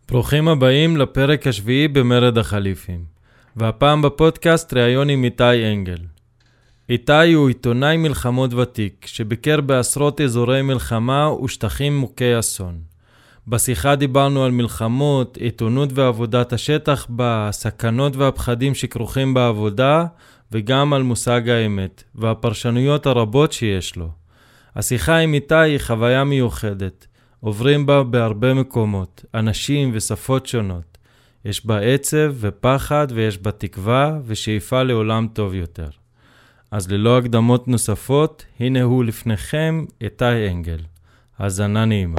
ברוכים הבאים לפרק השביעי במרד החליפים, והפעם בפודקאסט ראיון עם איתי אנגל. איתי הוא עיתונאי מלחמות ותיק, שביקר בעשרות אזורי מלחמה ושטחים מוכי אסון. בשיחה דיברנו על מלחמות, עיתונות ועבודת השטח בסכנות והפחדים שכרוכים בעבודה, וגם על מושג האמת, והפרשנויות הרבות שיש לו. השיחה עם איתי היא חוויה מיוחדת. עוברים בה בהרבה מקומות, אנשים ושפות שונות. יש בה עצב ופחד ויש בה תקווה ושאיפה לעולם טוב יותר. אז ללא הקדמות נוספות, הנה הוא לפניכם איתי אנגל. האזנה נעימה.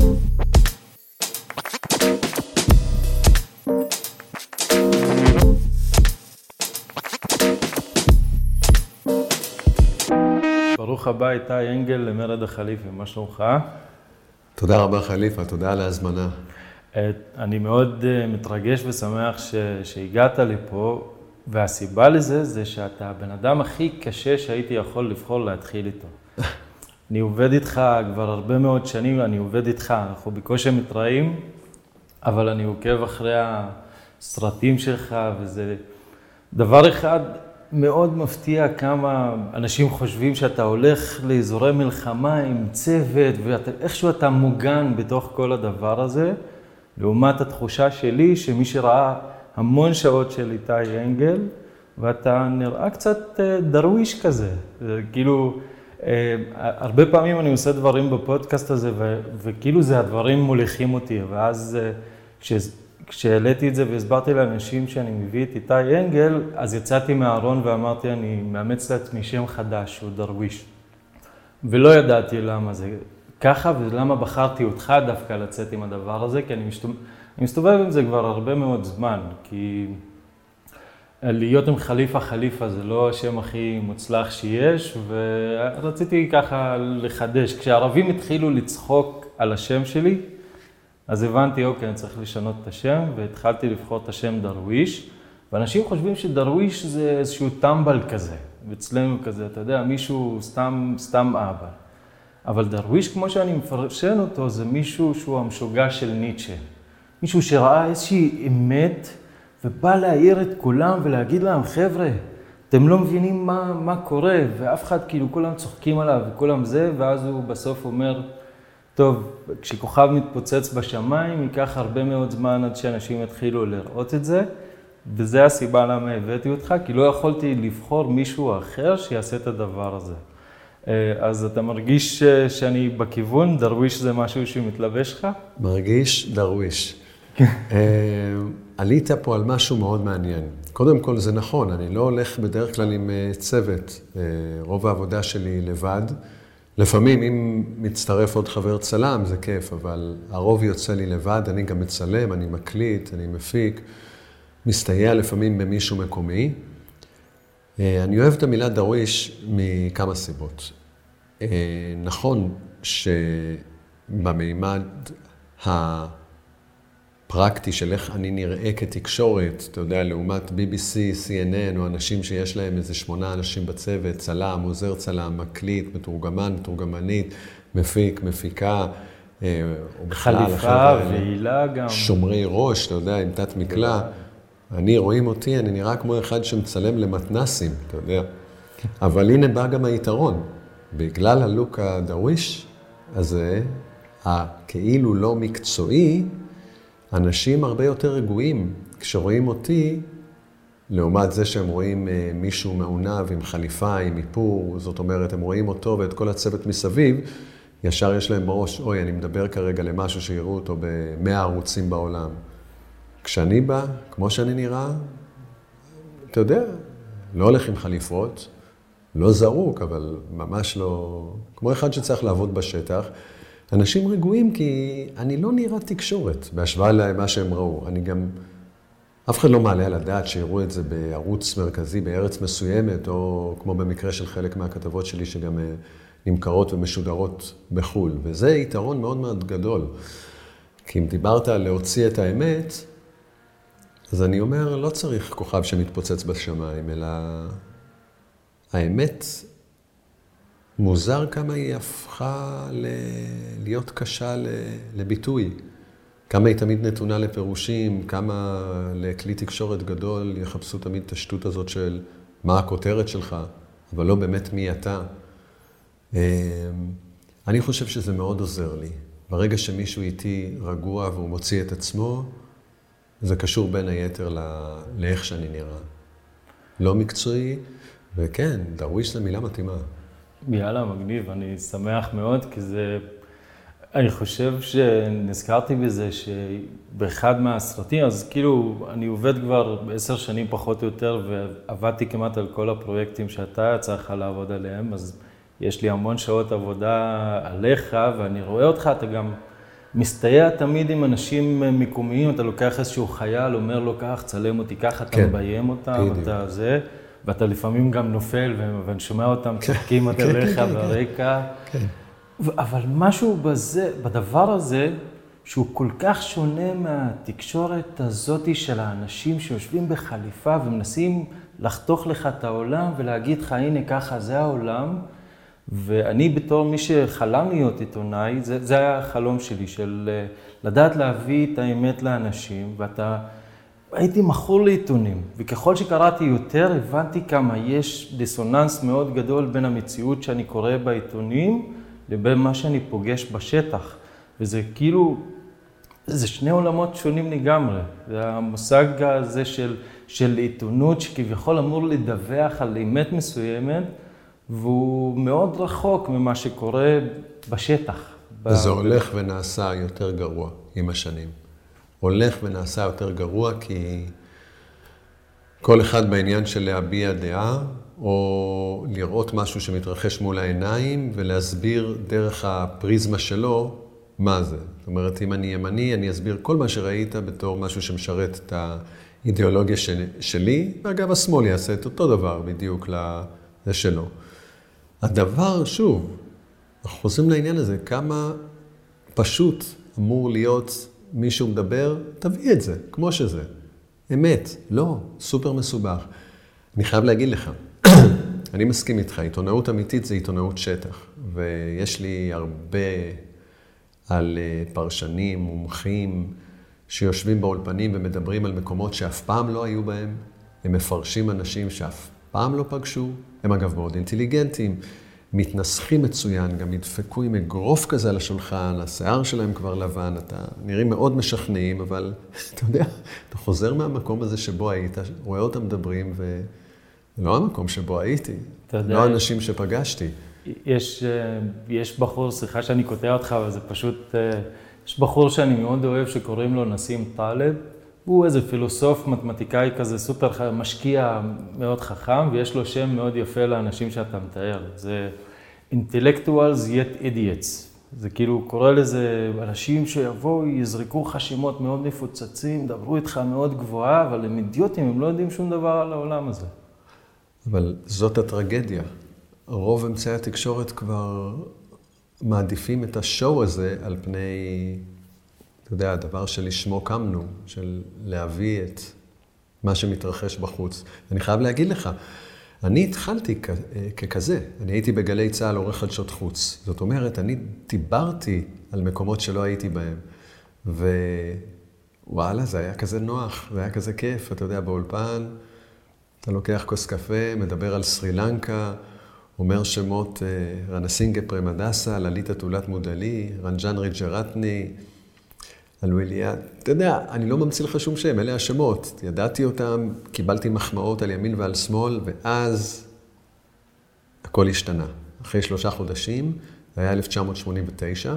ברוך הבא איתי אנגל למרד החליפים, מה שלומך? תודה רבה חליפה, תודה על ההזמנה. אני מאוד מתרגש ושמח שהגעת לפה, והסיבה לזה זה שאתה הבן אדם הכי קשה שהייתי יכול לבחור להתחיל איתו. אני עובד איתך כבר הרבה מאוד שנים, אנחנו בקושי מתראים, אבל אני עוקב אחרי הסרטים שלך, וזה דבר אחד מאוד מפתיע כמה אנשים חושבים שאתה הולך לאזורי מלחמה עם צוות, ואיכשהו אתה מוגן בתוך כל הדבר הזה, לעומת התחושה שלי שמי שראה המון שעות של איתי אנגל, ואתה נראה קצת דרוויש כזה. כאילו, הרבה פעמים אני עושה דברים בפודקאסט הזה, וכאילו זה הדברים מוליכים אותי, ואז כשהעליתי את זה והסברתי לאנשים שאני מביא את איתי אנגל, אז יצאתי מהארון ואמרתי, אני מאמץ לעצמי שם חדש, הוא דרוויש. ולא ידעתי למה זה ככה, ולמה בחרתי אותך דווקא לצאת עם הדבר הזה, כי אני מסתובב עם זה כבר הרבה מאוד זמן, כי להיות עם חליפה זה לא השם הכי מוצלח שיש, ורציתי ככה לחדש. כשהערבים התחילו לצחוק על השם שלי, אז הבנתי, אוקיי, אני צריך לשנות את השם, והתחלתי לבחור את השם דרוויש, ואנשים חושבים שדרוויש זה איזשהו טמבל כזה, ואצלנו כזה, אתה יודע, מישהו סתם אבא. אבל דרוויש, כמו שאני מפרשן אותו, זה מישהו שהוא המשוגע של ניטשה. מישהו שראה איזושהי אמת, ובא להעיר את כולם ולהגיד להם, חבר'ה, אתם לא מבינים מה קורה, ואף אחד כאילו כולם צוחקים עליו וכולם זה, ואז הוא בסוף אומר, טוב, כשכוכב מתפוצץ בשמיים, ייקח הרבה מאוד זמן עד שאנשים יתחילו לראות את זה, וזה הסיבה למה הבאתי אותך, כי לא יכולתי לבחור מישהו אחר שיעשה את הדבר הזה. אז אתה מרגיש שאני בכיוון, דרוויש זה משהו שמתלבש לך? מרגיש דרוויש. עלית פה על משהו מאוד מעניין. קודם כל זה נכון, אני לא הולך בדרך כלל עם צוות, רוב העבודה שלי לבד. לפעמים אם מצטרף עוד חבר צלם זה כיף, אבל הרוב יוצא לי לבד, אני גם מצלם, אני מקליט, אני מפיק, מסתייע לפעמים במישהו מקומי. אני אוהב את המילה דרוויש מכמה סיבות. נכון שבמימד הפרקטי של איך אני נראה כתקשורת, אתה יודע, לעומת BBC, CNN, או אנשים שיש להם איזה 8 אנשים בצוות, צלם, עוזר צלם, מקליט, מתורגמן, מתורגמנית, מפיק, מפיקה, או בכלל, חליפה והילה גם. שומרי ראש, אתה יודע, עם תת מקלע. אני, רואים אותי, אני נראה כמו אחד שמצלם למתנסים, אתה יודע. אבל הנה בא גם היתרון. בגלל הלוק הדרוויש הזה, הכאילו לא מקצועי, אנשים הרבה יותר רגועים כשרואים אותי, לעומת זה שהם רואים מישהו מעונב עם חליפה, עם איפור, זאת אומרת, הם רואים אותו ואת כל הצוות מסביב, ישר יש להם בראש, אוי, אני מדבר כרגע למשהו שיראו אותו ב100 ערוצים בעולם. כשאני בא, כמו שאני נראה, אתה יודע, לא הולך עם חליפות, לא זרוק, אבל ממש לא, כמו אחד שצריך לעבוד בשטח, אנשים רגועים כי אני לא נראה תקשורת, בהשוואה למה שהם ראו. אני גם, אף אחד לא מעלה על הדעת שיראו את זה בערוץ מרכזי, בארץ מסוימת, או כמו במקרה של חלק מהכתבות שלי שגם נמכרות ומשודרות בחול. וזה יתרון מאוד מאוד גדול. כי אם דיברת על להוציא את האמת, אז אני אומר, לא צריך כוכב שמתפוצץ בשמיים, אלא האמת מוזר כמה היא הפכה להיות קשה לביטוי. כמה היא תמיד נתונה לפירושים, כמה לכלי תקשורת גדול יחפשו תמיד את השטות הזאת של מה הכותרת שלך, אבל לא באמת מי אתה. אני חושב שזה מאוד עוזר לי. ברגע שמישהו איתי רגוע והוא מוציא את עצמו, זה קשור בין היתר לאיך שאני נראה. לא מקצועי, וכן, דרוויש זה מילה מתאימה. יאללה, מגניב, אני שמח מאוד, כי זה... אני חושב שנזכרתי בזה שבאחד מהסרטים, אז כאילו אני עובד כבר 10 שנים פחות או יותר, ועבדתי כמעט על כל הפרויקטים שאתה יצא לך לעבוד עליהם, אז יש לי המון שעות עבודה עליך, ואני רואה אותך, אתה גם מסתייע תמיד עם אנשים מקומיים, אתה לוקח איזשהו חייל, אומר לו כך, צלם אותי ככה, אתה מביים אותם, אתה זה, ואתה לפעמים גם נופל, ואני שומע אותם צוחקים עליך ברקע. אבל משהו בדבר הזה, שהוא כל כך שונה מהתקשורת הזאת של האנשים שיושבים בחליפה ומנסים לחתוך לך את העולם ולהגיד לך, הנה ככה, זה העולם. ואני בתור מי שחלם להיות עיתונאי, זה היה החלום שלי, של לדעת להביא את האמת לאנשים, הייתי מכור לעיתונים, וככל שקראתי יותר, הבנתי כמה יש דיסוננס מאוד גדול בין המציאות שאני קורא בעיתונים, לבין מה שאני פוגש בשטח. וזה כאילו, זה שני עולמות שונים לגמרי. זה המושג הזה של עיתונות, שכביכול אמור לדווח על אמת מסוימת, והוא מאוד רחוק ממה שקורה בשטח. וזה הולך ונעשה יותר גרוע עם השנים. הולך ונעשה יותר גרוע כי כל אחד בעניין של להביע דעה, או לראות משהו שמתרחש מול העיניים, ולהסביר דרך הפריזמה שלו מה זה. זאת אומרת, אם אני ימני, אני אסביר כל מה שראית בתור משהו שמשרת את האידיאולוגיה שלי, ואגב, השמאל יעשה את אותו דבר בדיוק לזה שלו. הדבר, שוב, אנחנו חוזרים לעניין הזה, כמה פשוט אמור להיות מישהו מדבר, תביא את זה, כמו שזה. אמת, לא, סופר מסובך. אני חייב להגיד לך, אני מסכים איתך, עיתונאות אמיתית זה עיתונאות שטח, ויש לי הרבה על פרשנים, מומחים, שיושבים באולפנים ומדברים על מקומות שאף פעם לא היו בהם, הם מפרשים אנשים שאף פעם לא פגשו, הם אגב מאוד אינטליגנטים, מתנסחים מצוין, גם ידפקו עם אגרוף כזה על השולחן, השיער שלהם כבר לבן, נראים מאוד משכנעים, אבל אתה יודע, אתה חוזר מהמקום הזה שבו היית, רואה אותם מדברים, ולא המקום שבו הייתי, לא האנשים שפגשתי. יש בחור, סליחה שאני קוטע אותך, אבל זה פשוט, יש בחור שאני מאוד אוהב שקוראים לו נסים טלב, הוא איזה פילוסוף, מתמטיקאי כזה, סופר משקיע מאוד חכם, ויש לו שם מאוד יפה לאנשים שאתה מתאר. זה intellectuals yet idiots. זה כאילו, קורא לזה אנשים שיבואו, יזרקו חשימות מאוד מפוצצים, דברו איתך מאוד גבוהה, אבל הם אידיוטים, הם לא יודעים שום דבר על העולם הזה. אבל זאת הטרגדיה. רוב אמצעי התקשורת כבר מעדיפים את השואו הזה על פני... אתה יודע, הדבר שלשמו קמנו, של להביא את מה שמתרחש בחוץ. אני חייב להגיד לך, אני התחלתי ככזה. אני הייתי בגלי צהל עורך חדשות חוץ. זאת אומרת, אני דיברתי על מקומות שלא הייתי בהם. ווואלה, זה היה כזה נוח, זה היה כזה כיף. אתה יודע, באולפן, אתה לוקח כוס קפה, מדבר על סרי לנקה, אומר שמות רנסינגה פרמדסה, לליטה תולת מודלי, רנג'אן ריג'רטני, אלוויליה, אתה יודע, אני לא ממציא לך שום שם, אלה השמות. ידעתי אותם, קיבלתי מחמאות על ימין ועל שמאל, ואז הכל השתנה. אחרי 3 חודשים, זה היה 1989,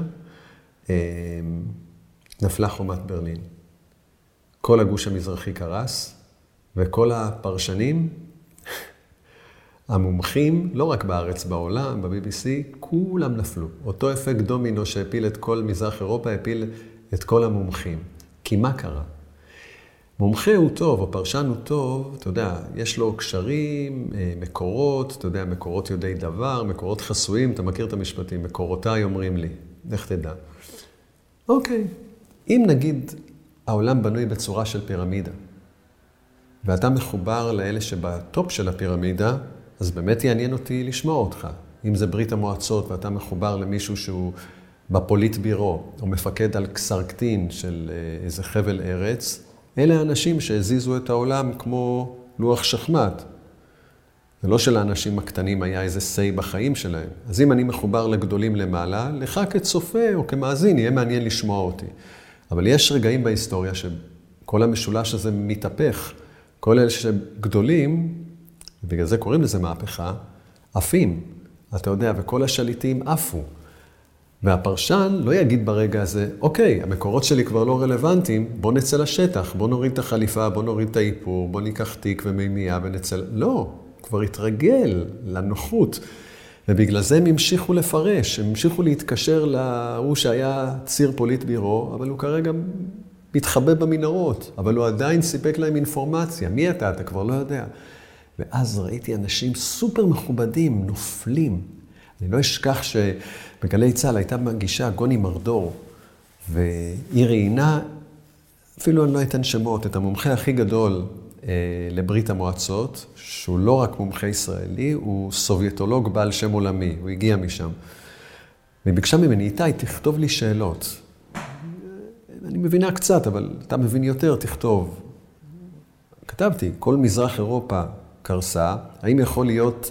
נפלה חומת ברלין. כל הגוש המזרחי קרס, וכל הפרשנים, המומחים, לא רק בארץ, בעולם, ב-BBC, כולם נפלו. אותו אפקט דומינו שהפיל את כל מזרח אירופה, הפיל את כל המומחים. כי מה קרה? מומחה הוא טוב, או פרשן הוא טוב, אתה יודע, יש לו קשרים, מקורות, אתה יודע, מקורות יודעי דבר, מקורות חסויים, אתה מכיר את המשפטים, מקורותיי אומרים לי, איך תדע. אוקיי, אם נגיד העולם בנוי בצורה של פירמידה, ואתה מחובר לאלה שבטופ של הפירמידה, אז באמת יעניין אותי לשמוע אותך. אם זה ברית המועצות ואתה מחובר למישהו שהוא בפוליט בירו, או מפקד על קסרקטין של איזה חבל ארץ, אלה האנשים שהזיזו את העולם כמו לוח שחמט. זה לא שלאנשים הקטנים היה איזה סי בחיים שלהם. אז אם אני מחובר לגדולים למעלה, לך כצופה או כמאזין, יהיה מעניין לשמוע אותי. אבל יש רגעים בהיסטוריה שכל המשולש הזה מתהפך. כל אלה שגדולים, ובגלל זה קוראים לזה מהפכה, עפים. אתה יודע, וכל השליטים עפו. והפרשן לא יגיד ברגע הזה, אוקיי, המקורות שלי כבר לא רלוונטיים, בוא נצא לשטח, בוא נוריד את החליפה, בוא נוריד את האיפור, בוא ניקח תיק ומימייה ונצא... לא, כבר התרגל לנוחות. ובגלל זה הם המשיכו לפרש, הם המשיכו להתקשר להוא שהיה ציר פוליט בירו, אבל הוא כרגע מתחבא במנהרות, אבל הוא עדיין סיפק להם אינפורמציה. מי אתה? אתה כבר לא יודע. ואז ראיתי אנשים סופר מכובדים, נופלים. אני לא אשכח שבגלי צה"ל הייתה מגישה גוני מרדור, והיא ראיינה, אפילו אני לא אתן שמות, את המומחה הכי גדול לברית המועצות, שהוא לא רק מומחה ישראלי, הוא סובייטולוג בעל שם עולמי, הוא הגיע משם. והיא ביקשה ממני, איתי, תכתוב לי שאלות. אני מבינה קצת, אבל אתה מבין יותר, תכתוב. כתבתי, כל מזרח אירופה קרסה, האם יכול להיות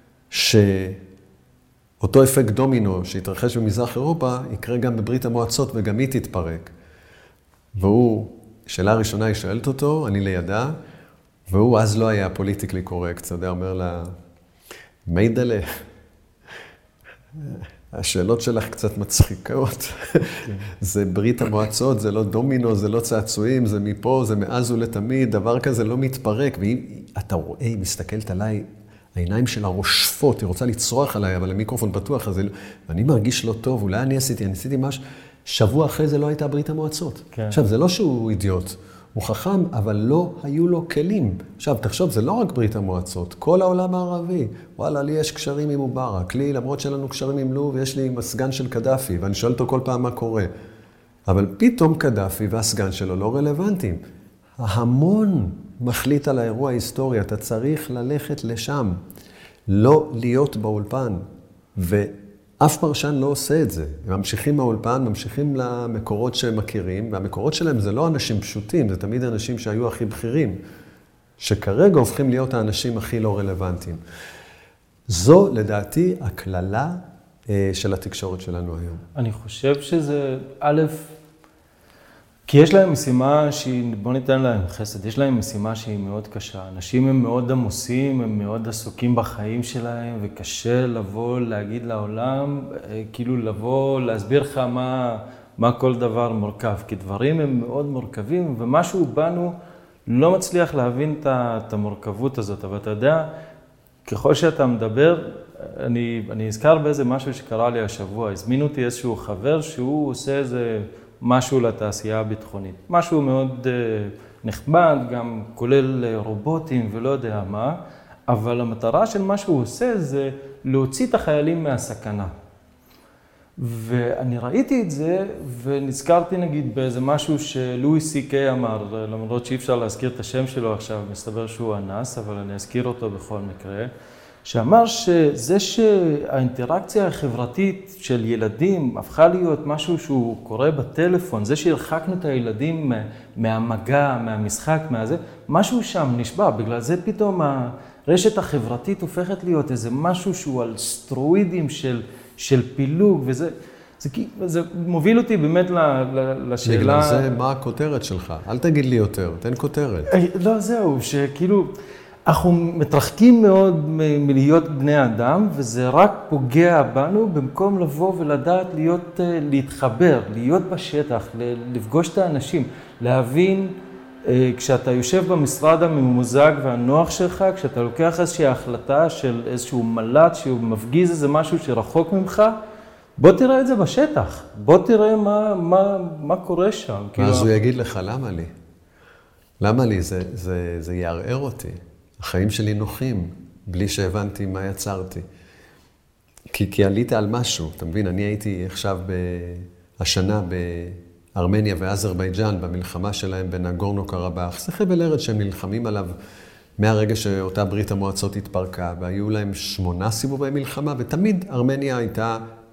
שאותו אפקט דומינו שהתרחש במזרח אירופה, יקרה גם בברית המועצות וגם היא תתפרק. והוא, שאלה ראשונה היא שואלת אותו, אני לידה, והוא אז לא היה פוליטיקלי קורקט, אתה יודע, אומר לה, מיידלה, השאלות שלך קצת מצחיקות, זה ברית המועצות, זה לא דומינו, זה לא צעצועים, זה מפה, זה מאז ולתמיד, דבר כזה לא מתפרק, ואתה רואה, היא מסתכלת עליי, העיניים שלה רושפות, היא רוצה לצרוח עליי, אבל המיקרופון פתוח, אז אני מרגיש לא טוב, אולי אני עשיתי משהו, שבוע אחרי זה לא הייתה ברית המועצות. כן. עכשיו, זה לא שהוא אידיוט, הוא חכם, אבל לא היו לו כלים. עכשיו, תחשוב, זה לא רק ברית המועצות, כל העולם הערבי. וואלה, לי יש קשרים עם מובארק, לי, למרות שלנו קשרים עם לוב, יש לי מסגן של קדאפי, ואני שואל אותו כל פעם מה קורה. אבל פתאום קדאפי והסגן שלו לא רלוונטיים. ההמון מחליט על האירוע ההיסטורי, אתה צריך ללכת לשם, לא להיות באולפן, אף פרשן לא עושה את זה. הם ממשיכים מהאולפן, ממשיכים למקורות שהם מכירים, והמקורות שלהם זה לא אנשים פשוטים, זה תמיד אנשים שהיו הכי בכירים, שכרגע הופכים להיות האנשים הכי לא רלוונטיים. זו, לדעתי, הכללה של התקשורת שלנו היום. אני חושב שזה, כי יש להם משימה שהיא, בוא ניתן להם חסד, יש להם משימה שהיא מאוד קשה. אנשים הם מאוד עמוסים, הם מאוד עסוקים בחיים שלהם, וקשה לבוא להגיד לעולם, כאילו לבוא להסביר לך מה כל דבר מורכב. כי דברים הם מאוד מורכבים, ומשהו בנו לא מצליח להבין את המורכבות הזאת. אבל אתה יודע, ככל שאתה מדבר, אני אזכר באיזה משהו שקרה לי השבוע. הזמינו אותי איזשהו חבר שהוא עושה איזה משהו לתעשייה הביטחונית. משהו מאוד נחמד, גם כולל רובוטים ולא יודע מה, אבל המטרה של מה שהוא עושה זה להוציא את החיילים מהסכנה. ואני ראיתי את זה ונזכרתי נגיד באיזה משהו שלואי סי.קיי אמר, למרות שאי אפשר להזכיר את השם שלו עכשיו, מסתבר שהוא אנס, אבל אני אזכיר אותו בכל מקרה. שאמר שזה שהאינטראקציה החברתית של ילדים הפכה להיות משהו שהוא קורה בטלפון, זה שהרחקנו את הילדים מהמגע, מהמשחק, משהו שם נשבע, בגלל זה פתאום הרשת החברתית הופכת להיות איזה משהו שהוא על סטרואידים של פילוג, זה מוביל אותי באמת לשאלה... בגלל זה מה הכותרת שלך? אל תגיד לי יותר, תן כותרת. לא, זהו, שכאילו... אנחנו מתרחקים מאוד מלהיות בני אדם, וזה רק פוגע בנו במקום לבוא ולדעת להתחבר, להיות בשטח, לפגוש את האנשים, להבין כשאתה יושב במשרד הממוזג והנוח שלך, כשאתה לוקח איזושהי החלטה של איזשהו מל"ט שהוא מפגיז איזה משהו שרחוק ממך, בוא תראה את זה בשטח, בוא תראה מה קורה שם. אז הוא יגיד לך, למה לי? למה לי? זה יערער אותי. החיים שלי נוחים, בלי שהבנתי מה יצרתי. כי עלית על משהו, אתה מבין? אני הייתי עכשיו השנה בארמניה ואזרבייג'אן, במלחמה שלהם בנגורנו קרבאח. זה חבל ארץ שהם נלחמים עליו מהרגע שאותה ברית המועצות התפרקה, והיו להם 8 סיבובי מלחמה, ותמיד ארמניה הייתה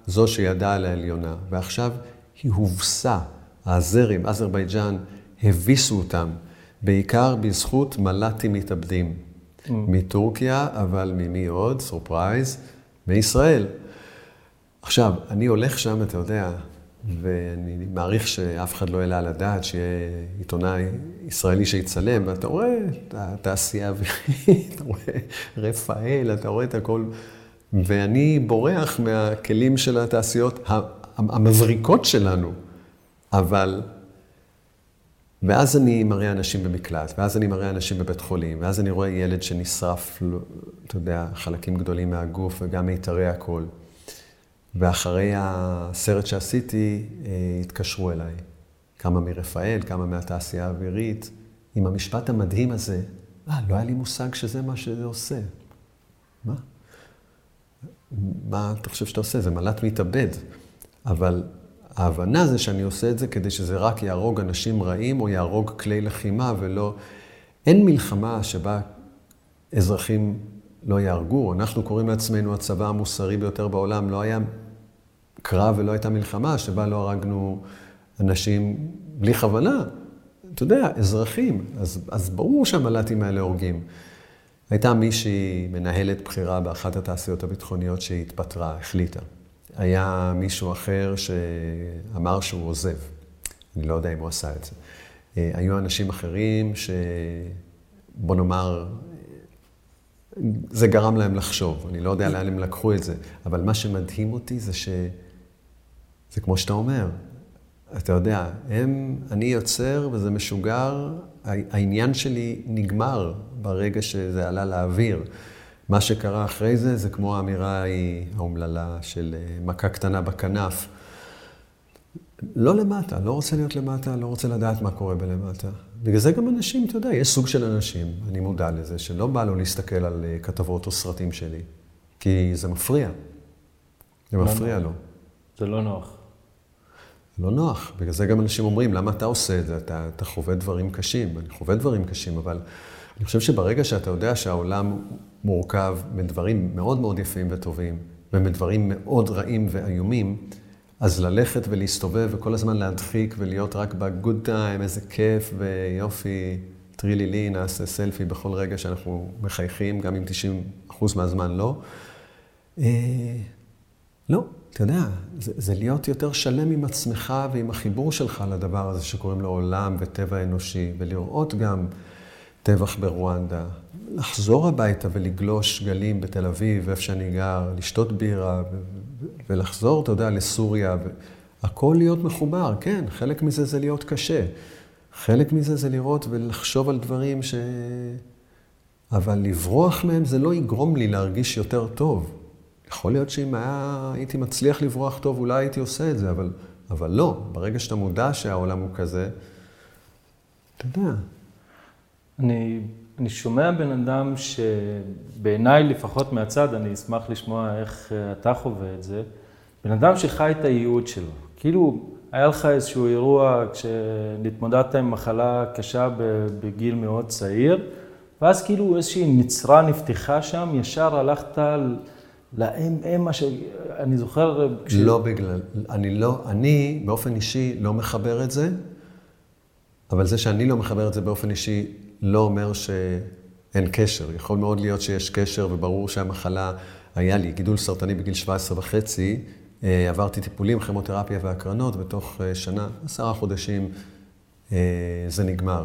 זו שידעה על העליונה, ועכשיו היא הובסה. האזרים, אזרבייג'אן, הביסו אותם, בעיקר בזכות מל"טים מתאבדים. מטורקיה, אבל ממי עוד? סורפרייז, מישראל. עכשיו, אני הולך שם, אתה יודע, ואני מעריך שאף אחד לא העלה על הדעת שיהיה עיתונאי ישראלי שיצלם, ואתה רואה את התעשייה האווירית, אתה רואה רפאל, אתה רואה את הכל, ואני בורח מהכלים של התעשיות המבריקות שלנו, אבל... ואז אני מראה אנשים במקלט, ואז אני מראה אנשים בבית חולים, ואז אני רואה ילד שנשרף, אתה יודע, חלקים גדולים מהגוף וגם מיתרי הכל. ואחרי הסרט שעשיתי, התקשרו אליי. כמה מרפאל, כמה מהתעשייה האווירית, עם המשפט המדהים הזה, לא היה לי מושג שזה מה שזה עושה. מה? מה אתה חושב שאתה עושה? זה מל"ט מתאבד. אבל ההבנה זה שאני עושה את זה כדי שזה רק יהרוג אנשים רעים או יהרוג כלי לחימה ולא... אין מלחמה שבה אזרחים לא יהרגו. אנחנו קוראים לעצמנו הצבא המוסרי ביותר בעולם. לא היה קרב ולא הייתה מלחמה שבה לא הרגנו אנשים בלי כוונה. אתה יודע, אזרחים. אז ברור שהמל"טים האלה הורגים. הייתה מישהי מנהלת בחירה באחת התעשיות הביטחוניות שהתפטרה, החליטה. היה מישהו אחר שאמר שהוא עוזב. אני לא יודע אם הוא עשה את זה. היו אנשים אחרים בוא נאמר, זה גרם להם לחשוב. אני לא יודע לאן הם לקחו את זה. אבל מה שמדהים אותי זה זה כמו שאתה אומר. אתה יודע, אני יוצר וזה משוגר, העניין שלי נגמר ברגע שזה עלה לאוויר. מה שקרה אחרי זה, זה כמו האמירה האומללה של מכה קטנה בכנף. לא למטה, לא רוצה להיות למטה, לא רוצה לדעת מה קורה בלמטה. בגלל זה גם אנשים, אתה יודע, יש סוג של אנשים, אני מודע לזה, שלא בא לו להסתכל על כתבות או סרטים שלי, כי זה מפריע. זה מפריע לו. זה לא נוח. לא נוח. בגלל זה גם אנשים אומרים, למה אתה עושה את זה? אתה חווה דברים קשים. אני חווה דברים קשים, אבל אני חושב שברגע שאתה יודע שהעולם מורכב מדברים מאוד מאוד יפים וטובים, ומדברים מאוד רעים ואיומים, אז ללכת ולהסתובב וכל הזמן להדחיק ולהיות רק בגוד טיים, איזה כיף ויופי, טרילילי, נעשה סלפי בכל רגע שאנחנו מחייכים, גם אם 90% מהזמן לא. לא, אתה יודע, זה להיות יותר שלם עם עצמך ועם החיבור שלך לדבר הזה שקוראים לו עולם וטבע אנושי, ולראות גם טבח ברואנדה, לחזור הביתה ולגלוש גלים בתל אביב, איפה שאני גר, לשתות בירה ולחזור, אתה יודע, לסוריה. הכל להיות מחובר, כן, חלק מזה זה להיות קשה. חלק מזה זה לראות ולחשוב על דברים אבל לברוח מהם זה לא יגרום לי להרגיש יותר טוב. יכול להיות שאם הייתי מצליח לברוח טוב, אולי הייתי עושה את זה, אבל לא. ברגע שאתה מודע שהעולם הוא כזה, אתה יודע. אני שומע בן אדם שבעיניי, לפחות מהצד, אני אשמח לשמוע איך אתה חווה את זה, בן אדם שחי את הייעוד שלו. כאילו, היה לך איזשהו אירוע כשנתמודדת עם מחלה קשה בגיל מאוד צעיר, ואז כאילו איזושהי נצרה נפתחה שם, ישר הלכת לאמא שאני זוכר... לא בגלל, אני באופן אישי לא מחבר את זה, אבל זה שאני לא מחבר את זה באופן אישי לא אומר שאין קשר. יכול מאוד להיות שיש קשר, וברור שהמחלה, היה לי גידול סרטני בגיל 17.5, עברתי טיפולים, כימותרפיה והקרנות, בתוך שנה, 10 חודשים, זה נגמר.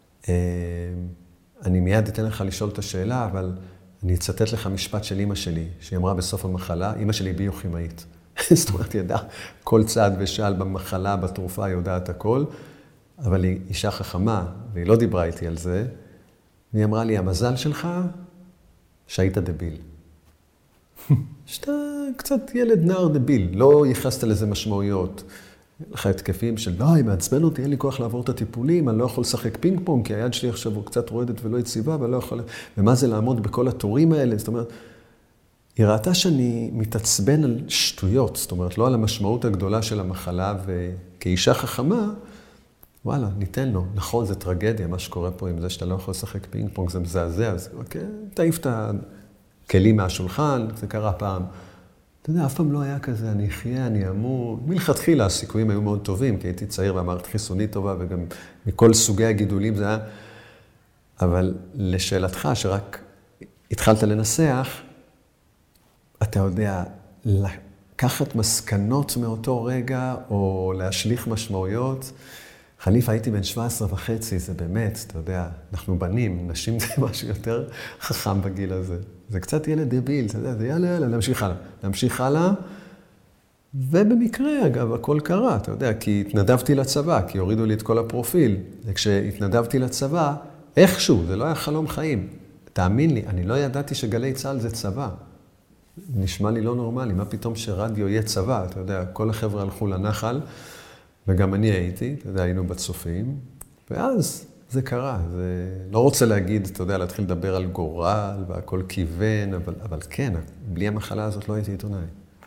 אני מיד אתן לך לשאול את השאלה, אבל אני אצטט לך משפט של אמא שלי, שהיא אמרה בסוף המחלה, אמא שלי ביוכימאית. זאת אומרת, ידעה כל צעד ושעל במחלה, בתרופה, היא יודעת הכל, אבל היא אישה חכמה, והיא לא דיברה איתי על זה, והיא אמרה לי, המזל שלך, שהיית דביל. שאתה קצת ילד נער דביל, לא ייחסת לזה משמעויות. לך התקפים של, די, מעצבן אותי, אין לי כוח לעבור את הטיפולים, אני לא יכול לשחק פינג פונג, כי היד שלי עכשיו הוא קצת רועדת ולא יציבה, ואני לא יכול... ומה זה לעמוד בכל התורים האלה? זאת אומרת, היא ראתה שאני מתעצבן על שטויות, זאת אומרת, לא על המשמעות הגדולה של המחלה, וכאישה חכמה, וואלה, ניתן לו. נכון, זה טרגדיה, מה שקורה פה עם זה שאתה לא יכול לשחק פינג פונג, זה מזעזע, אז אוקיי, תעיף את הכלים מהשולחן, זה קרה פעם. אתה יודע, אף פעם לא היה כזה, אני אחיה, אני אמור. מלכתחילה הסיכויים היו מאוד טובים, כי הייתי צעיר והמערכת חיסונית טובה, וגם מכל סוגי הגידולים זה היה... אבל לשאלתך, שרק התחלת לנסח, אתה יודע, לקחת מסקנות מאותו רגע, או להשליך משמעויות. חליפה, הייתי בן 17.5, זה באמת, אתה יודע, אנחנו בנים, נשים זה משהו יותר חכם בגיל הזה. זה קצת ילד דביל, אתה יודע, זה יאללה, להמשיך הלאה. להמשיך הלאה, ובמקרה, אגב, הכל קרה, אתה יודע, כי התנדבתי לצבא, כי הורידו לי את כל הפרופיל. וכשהתנדבתי לצבא, איכשהו, זה לא היה חלום חיים. תאמין לי, אני לא ידעתי שגלי צה"ל זה צבא. נשמע לי לא נורמלי, מה פתאום שרדיו יהיה צבא? אתה יודע, כל החבר'ה הלכו לנחל, וגם אני הייתי, אתה יודע, היינו בצופים, ואז זה קרה. זה לא רוצה להגיד, אתה יודע, להתחיל לדבר על גורל והכל כיוון, אבל כן, בלי המחלה הזאת לא הייתי עיתונאי.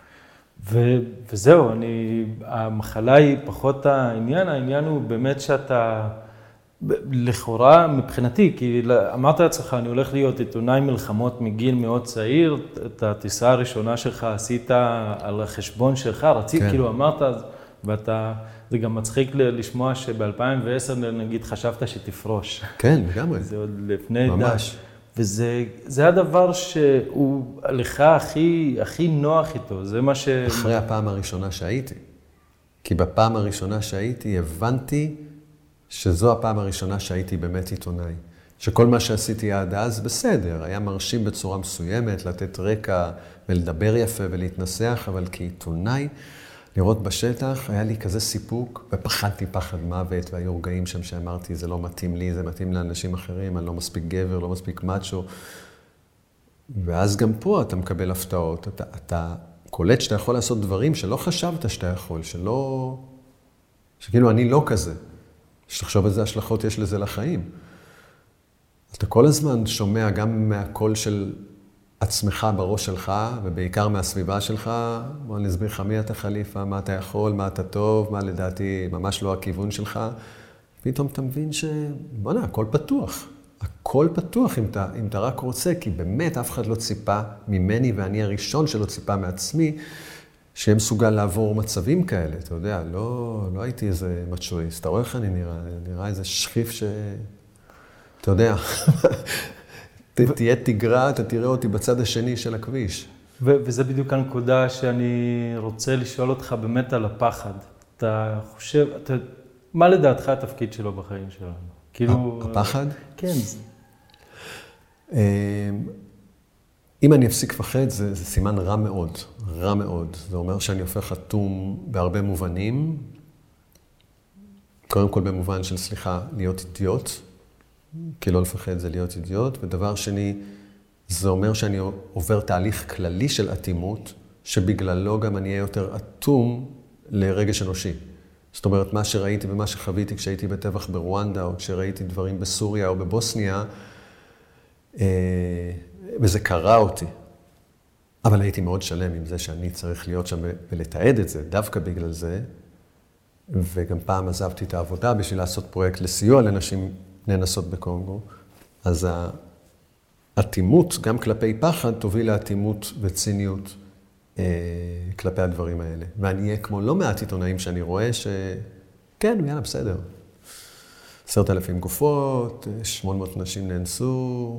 וזהו, המחלה היא פחות העניין הוא באמת שאתה, לכאורה מבחינתי, כי אמרת לעצמך, אני הולך להיות עיתונאי מלחמות מגיל מאוד צעיר, את הטיסה הראשונה שלך עשית על החשבון שלך, רצית, כן. כאילו אמרת, ואתה, זה גם מצחיק לשמוע שב-2010 נגיד חשבת שתפרוש. כן, לגמרי. זה עוד לפני ממש. וזה הדבר שהוא לך הכי נוח איתו, זה מה אחרי הפעם הראשונה שהייתי. כי בפעם הראשונה שהייתי הבנתי שזו הפעם הראשונה שהייתי באמת עיתונאי. שכל מה שעשיתי עד אז בסדר, היה מרשים בצורה מסוימת, לתת רקע ולדבר יפה ולהתנסח, אבל כעיתונאי, לראות בשטח, היה לי כזה סיפוק, ופחדתי פחד מוות, והיו רגעים שם שאמרתי, זה לא מתאים לי, זה מתאים לאנשים אחרים, אני לא מספיק גבר, לא מספיק מאצ'ו. ואז גם פה אתה מקבל הפתעות, אתה קולט שאתה יכול לעשות דברים שלא חשבת שאתה יכול, שכאילו אני לא כזה. שתחשוב איזה השלכות יש לזה לחיים. אתה כל הזמן שומע גם מהקול של עצמך בראש שלך, ובעיקר מהסביבה שלך, בוא נסביר לך מי אתה חליפה, מה אתה יכול, מה אתה טוב, מה לדעתי ממש לא הכיוון שלך. פתאום אתה מבין בוא'נה, הכל פתוח. הכל פתוח אם אתה רק רוצה, כי באמת אף אחד לא ציפה ממני, ואני הראשון שלא ציפה מעצמי, שיהיה מסוגל לעבור מצבים כאלה, אתה יודע, לא הייתי איזה מצ'ואיסט. אתה רואה איך אני נראה איזה שחיף אתה יודע, תהיה תגרה, אתה תראה אותי בצד השני של הכביש. וזה בדיוק הנקודה שאני רוצה לשאול אותך באמת על הפחד. אתה חושב, מה לדעתך התפקיד שלו בחיים שלנו? כאילו... הפחד? כן. אם אני אפסיק לפחד, זה סימן רע מאוד, רע מאוד. זה אומר שאני הופך אטום בהרבה מובנים. קודם כל במובן של, להיות אידיוט. כי לא לפחד זה להיות אידיוט. ודבר שני, זה אומר שאני עובר תהליך כללי של אטימות, שבגללו גם אני אהיה יותר אטום לרגש אנושי. זאת אומרת, מה שראיתי ומה שחוויתי כשהייתי בטבח ברואנדה, או כשראיתי דברים בסוריה או בבוסניה, וזה קרה אותי. אבל הייתי מאוד שלם עם זה שאני צריך להיות שם ולתעד את זה, דווקא בגלל זה. וגם פעם עזבתי את העבודה בשביל לעשות פרויקט לסיוע לנשים נאנסות בקונגו. אז האטימות, גם כלפי פחד, תוביל לאטימות וציניות כלפי הדברים האלה. ואני אהיה כמו לא מעט עיתונאים שאני רואה שכן, יאללה, בסדר. 10,000 גופות, 800 נשים נאנסו.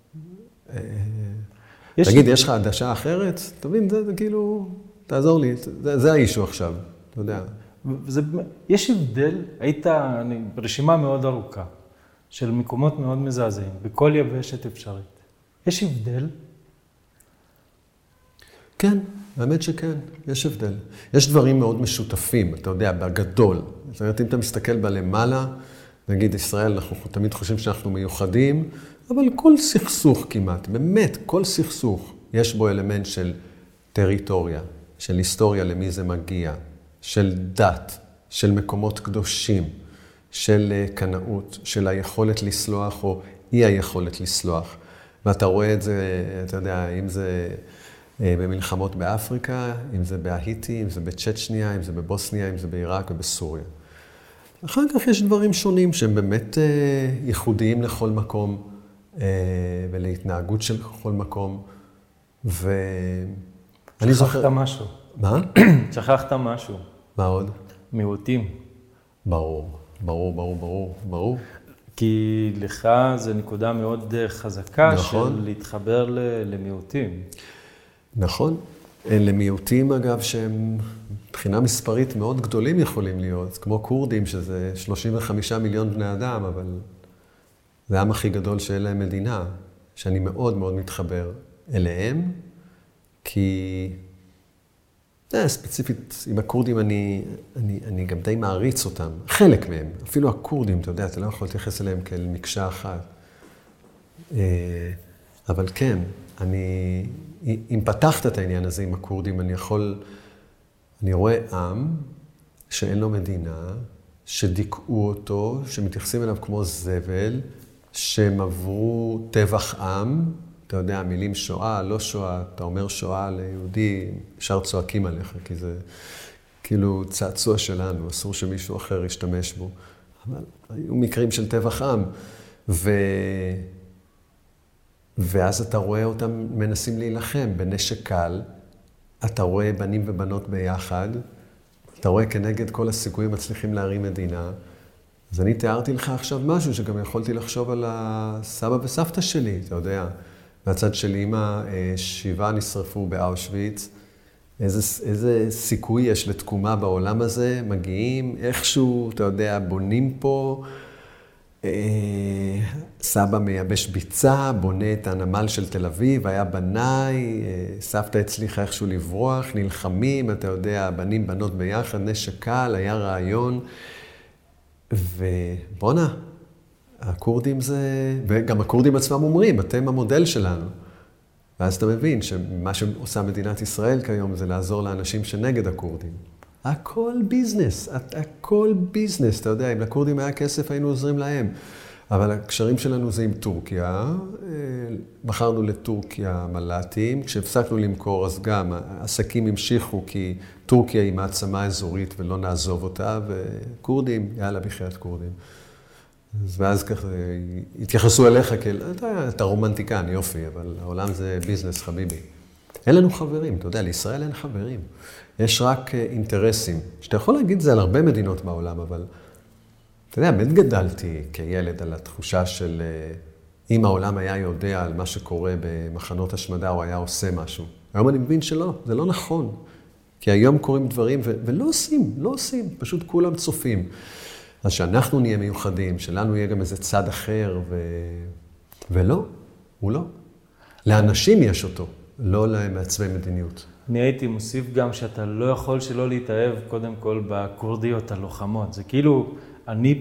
תגיד, יש לך עדשה אחרת? תבין, זה כאילו, תעזור לי, זה האישו עכשיו, אתה יודע. יש הבדל, היית ברשימה מאוד ארוכה, של מקומות מאוד מזעזעים, בכל יבשת אפשרית. יש הבדל? כן, האמת שכן, יש הבדל. יש דברים מאוד משותפים, אתה יודע, בגדול. זאת אומרת, אם אתה מסתכל בלמעלה, נגיד ישראל, אנחנו תמיד חושבים שאנחנו מיוחדים, אבל כל סכסוך כמעט, באמת, כל סכסוך, יש בו אלמנט של טריטוריה, של היסטוריה למי זה מגיע, של דת, של מקומות קדושים, של קנאות, של היכולת לסלוח או אי היכולת לסלוח. ואתה רואה את זה, אתה יודע, אם זה במלחמות באפריקה, אם זה בהיטי, אם זה בצ'צ'ניה, אם זה בבוסניה, אם זה בעיראק ובסוריה. אחר כך יש דברים שונים שהם באמת ייחודיים לכל מקום ולהתנהגות של כל מקום. שכחת משהו. מה? שכחת משהו. מה עוד? מיעוטים. ברור. כי לך זו נקודה מאוד חזקה נכון. של להתחבר למיעוטים. נכון. אלה מיעוטים, אגב, שהם מבחינה מספרית מאוד גדולים יכולים להיות, כמו קורדים, שזה 35 מיליון בני אדם, אבל זה העם הכי גדול שאין להם מדינה, שאני מאוד מאוד מתחבר אליהם, כי ספציפית עם הקורדים אני גם די מעריץ אותם, חלק מהם, אפילו הקורדים, אתה יודע, אתה לא יכול להתייחס אליהם כאל מקשה אחת. אבל כן, אם פתחת את העניין הזה עם הקורדים, אני רואה עם שאין לו מדינה, שדיכאו אותו, שמתייחסים אליו כמו זבל, שהם עברו טבח עם, אתה יודע, המילים שואה, לא שואה, אתה אומר שואה ליהודי, ישר צועקים עליך, כי זה כאילו צעצוע שלנו, אסור שמישהו אחר ישתמש בו. אבל היו מקרים של טבח עם, ואז אתה רואה אותם מנסים להילחם בנשק קל, אתה רואה בנים ובנות ביחד, אתה רואה כנגד כל הסיכויים מצליחים להרים מדינה, אז אני תיארתי לך עכשיו משהו שגם יכולתי לחשוב על הסבא וסבתא שלי, אתה יודע. מהצד של אמא, 7 נשרפו באושוויץ. איזה סיכוי יש לתקומה בעולם הזה, מגיעים איכשהו, אתה יודע, בונים פה. סבא מייבש ביצה, בונה את הנמל של תל אביב, היה בנאי, סבתא הצליחה איכשהו לברוח, נלחמים, אתה יודע, בנים בנות ביחד, נשק קל, היה רעיון. ובונה, הקורדים זה, וגם הקורדים עצמם אומרים, אתם המודל שלנו. ואז אתה מבין שמה שעושה מדינת ישראל כיום זה לעזור לאנשים שנגד הקורדים. הכל ביזנס, הכל ביזנס, אתה יודע, אם לקורדים היה כסף היינו עוזרים להם. אבל הקשרים שלנו זה עם טורקיה, בחרנו לטורקיה מל"טים, כשהפסקנו למכור אז גם העסקים המשיכו כי טורקיה היא מעצמה אזורית ולא נעזוב אותה, וקורדים, יאללה בחיית קורדים. ואז ככה התייחסו אליך כאל, אתה רומנטיקן, יופי, אבל העולם זה ביזנס חביבי. אין לנו חברים, אתה יודע, לישראל אין חברים. יש רק אינטרסים, שאתה יכול להגיד זה על הרבה מדינות בעולם, אבל אתה יודע, באמת גדלתי כילד על התחושה של אם העולם היה יודע על מה שקורה במחנות השמדה, הוא היה עושה משהו. היום אני מבין שלא, זה לא נכון. כי היום קורים דברים ולא עושים, פשוט כולם צופים. אז שאנחנו נהיה מיוחדים, שלנו יהיה גם איזה צד אחר, ולא, הוא לא. לאנשים יש אותו, לא למעצבי מדיניות. אני הייתי מוסיף גם שאתה לא יכול שלא להתאהב קודם כל בקורדיות הלוחמות. זה כאילו, אני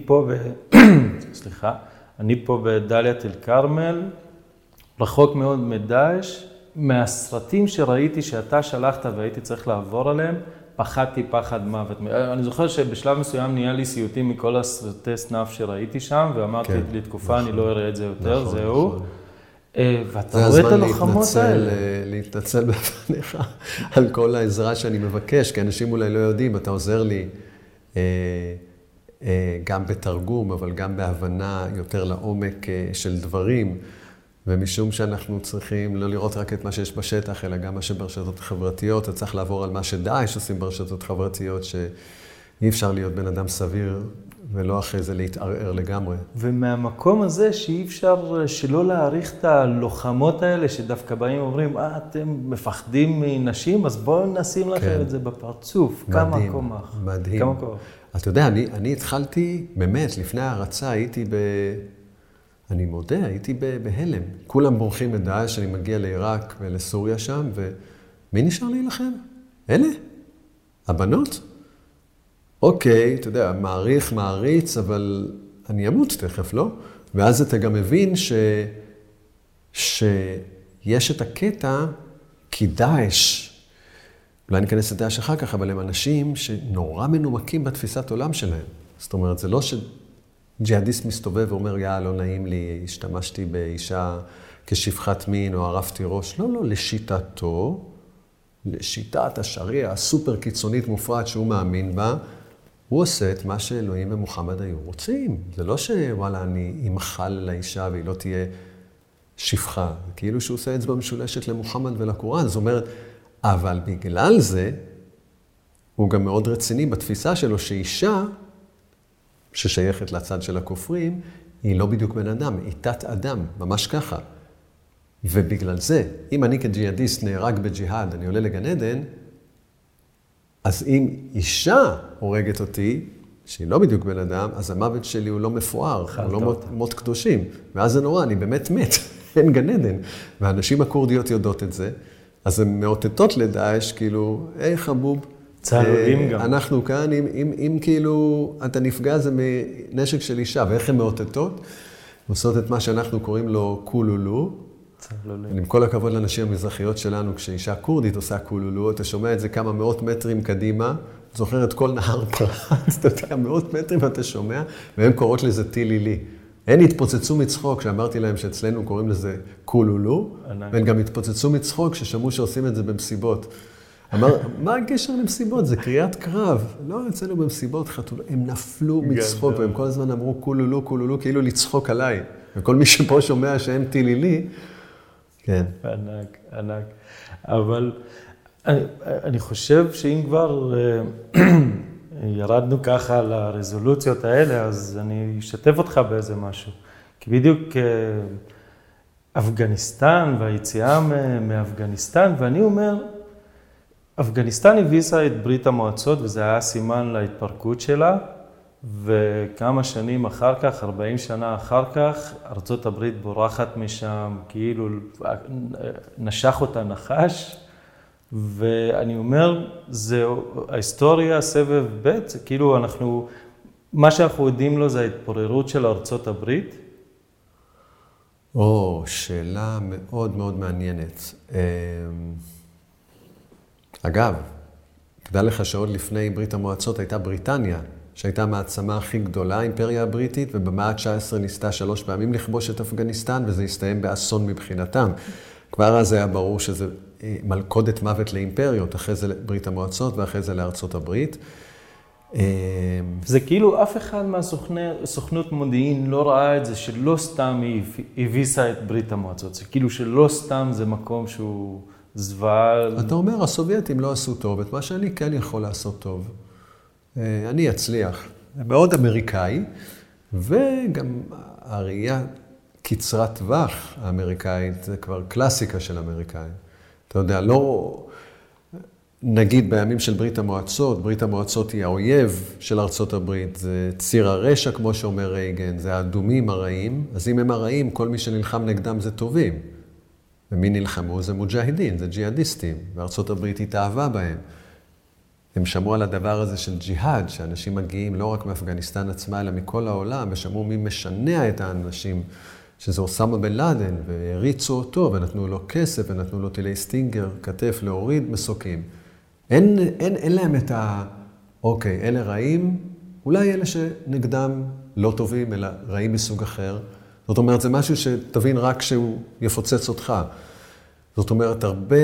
פה בדליית אל כרמל, רחוק מאוד מדאעש, מהסרטים שראיתי שאתה שלחת והייתי צריך לעבור עליהם, פחדתי פחד מוות. אני זוכר שבשלב מסוים נהיה לי סיוטים מכל הסרטי סנאפ שראיתי שם, ואמרתי לתקופה אני לא אראה את זה יותר, זהו. ואתה רואה את הלוחמות האלה. להתנצל בפניך על כל העזרה שאני מבקש, כי אנשים אולי לא יודעים, אתה עוזר לי גם בתרגום, אבל גם בהבנה יותר לעומק של דברים, ומשום שאנחנו צריכים לא לראות רק את מה שיש בשטח, אלא גם מה שברשתות חברתיות, אתה צריך לעבור על מה שדאעש עושים ברשתות חברתיות, שאי אפשר להיות בן אדם סביר, ולא אחרי זה להתערער לגמרי. ומהמקום הזה שאי אפשר שלא להעריך את הלוחמות האלה, שדווקא באים ואומרים, אתם מפחדים מנשים, אז בואו נשים לכם את זה בפרצוף. כמה כוח. מדהים. כמה כוח. אתה יודע, אני התחלתי, באמת, לפני ההרצה, אני מודה, הייתי בהלם. כולם בורחים מדאעש, שאני מגיע לעיראק ולסוריה שם, ומי נשאר להילחם? אלה? הבנות? אוקיי, אתה יודע, מעריץ, אבל אני אמות תכף, לא? ואז אתה גם מבין שיש את הקטע, כי דאעש, אולי ניכנס לדאעש אחר כך, אבל הם אנשים שנורא מנומקים בתפיסת עולם שלהם. זאת אומרת, זה לא ג'יהאדיסט מסתובב ואומר, לא נעים לי, השתמשתי באישה כשפחת מין או ערפתי ראש. לא, לשיטתו, לשיטת השריעה הסופר קיצונית מופרעת שהוא מאמין בה, הוא עושה את מה שאלוהים ומוחמד היו רוצים. זה לא שוואלה, אני אמחל לאישה והיא לא תהיה שפחה. זה כאילו שהוא עושה אצבע משולשת למוחמד ולקוראן. זאת אומרת, אבל בגלל זה, הוא גם מאוד רציני בתפיסה שלו, שאישה ששייכת לצד של הכופרים, היא לא בדיוק בן אדם, היא תת אדם, ממש ככה. ובגלל זה, אם אני כג'יהאדיסט נהרג בג'יהאד, אני עולה לגן עדן, אז אם אישה הורגת אותי, שהיא לא בדיוק בן אדם, אז המוות שלי הוא לא מפואר, הוא לא מות קדושים. ואז זה נורא, אני באמת מת, אין גן עדן. והנשים הקורדיות יודעות את זה, אז הן מאותתות לדאעש, כאילו, היי חבוב, צהלולים גם. אנחנו כאן, אם כאילו אתה נפגע זה מנשק של אישה, ואיך הן מאותתות? עושות את מה שאנחנו קוראים לו קולולו. צהלולים. עם כל הכבוד לנשים המזרחיות שלנו, כשאישה קורדית עושה קולולו, אתה שומע את זה כמה מאות מטרים קדימה, זוכר את כל נהר פרץ, אתה יודע, מאות מטרים אתה שומע, והן קוראות לזה טילילי. הן התפוצצו מצחוק, שאמרתי להם שאצלנו קוראים לזה קולולו, והן גם התפוצצו מצחוק ששמעו שעושים את זה במסיבות. אמר, מה הקשר למסיבות? זה קריאת קרב. לא, אצלנו במסיבות חתול, הם נפלו מצחוק, והם כל הזמן אמרו קולולו, קולולו, כאילו לצחוק עליי. וכל מי שפה שומע שהם טילילי, כן. ענק, ענק. אבל אני חושב שאם כבר ירדנו ככה לרזולוציות האלה, אז אני אשתף אותך באיזה משהו. כי בדיוק אפגניסטן והיציאה מאפגניסטן, ואני אומר, אפגניסטן הביסה את ברית המועצות, וזה היה סימן להתפרקות שלה, וכמה שנים אחר כך, 40 שנה אחר כך, ארצות הברית בורחת משם, כאילו נשך אותה נחש, ואני אומר, זה ההיסטוריה, סבב ב', כאילו מה שאנחנו יודעים לו זה ההתפוררות של ארצות הברית. שאלה מאוד מאוד מעניינת. אגב, תדע לך שעוד לפני ברית המועצות הייתה בריטניה, שהייתה המעצמה הכי גדולה, האימפריה הבריטית, ובמאה ה-19 ניסתה 3 פעמים לכבוש את אפגניסטן, וזה הסתיים באסון מבחינתם. כבר אז היה ברור שזה מלכודת מוות לאימפריות, אחרי זה ברית המועצות ואחרי זה לארצות הברית. זה כאילו אף אחד מהסוכנות מודיעין לא ראה את זה, שלא סתם היא הביסה את ברית המועצות. זה כאילו שלא סתם זה מקום שהוא זוועה. אתה אומר, הסובייטים לא עשו טוב, את מה שאני כן יכול לעשות טוב. אני אצליח. מאוד אמריקאי, וגם הראייה קצרת טווח האמריקאית, זה כבר קלאסיקה של אמריקאים. אתה יודע, לא, נגיד בימים של ברית המועצות היא האויב של ארצות הברית, זה ציר הרשע, כמו שאומר רייגן, זה האדומים הרעים, אז אם הם הרעים, כל מי שנלחם נגדם זה טובים. ומי נלחמו? זה מוג'הידין, זה ג'יהאדיסטים, וארצות הברית התאהבה בהם. הם שמעו על הדבר הזה של ג'יהאד, שאנשים מגיעים לא רק מאפגניסטן עצמה, אלא מכל העולם, ושמעו מי משנע את האנשים, שזה אוסמה בן לאדן, והריצו אותו, ונתנו לו כסף, ונתנו לו טילי סטינגר, כתף להוריד מסוקים. אין להם את אוקיי, אלה רעים, אולי אלה שנגדם לא טובים, אלא רעים מסוג אחר. זאת אומרת, זה משהו שתבין רק שהוא יפוצץ אותך. זאת אומרת, הרבה...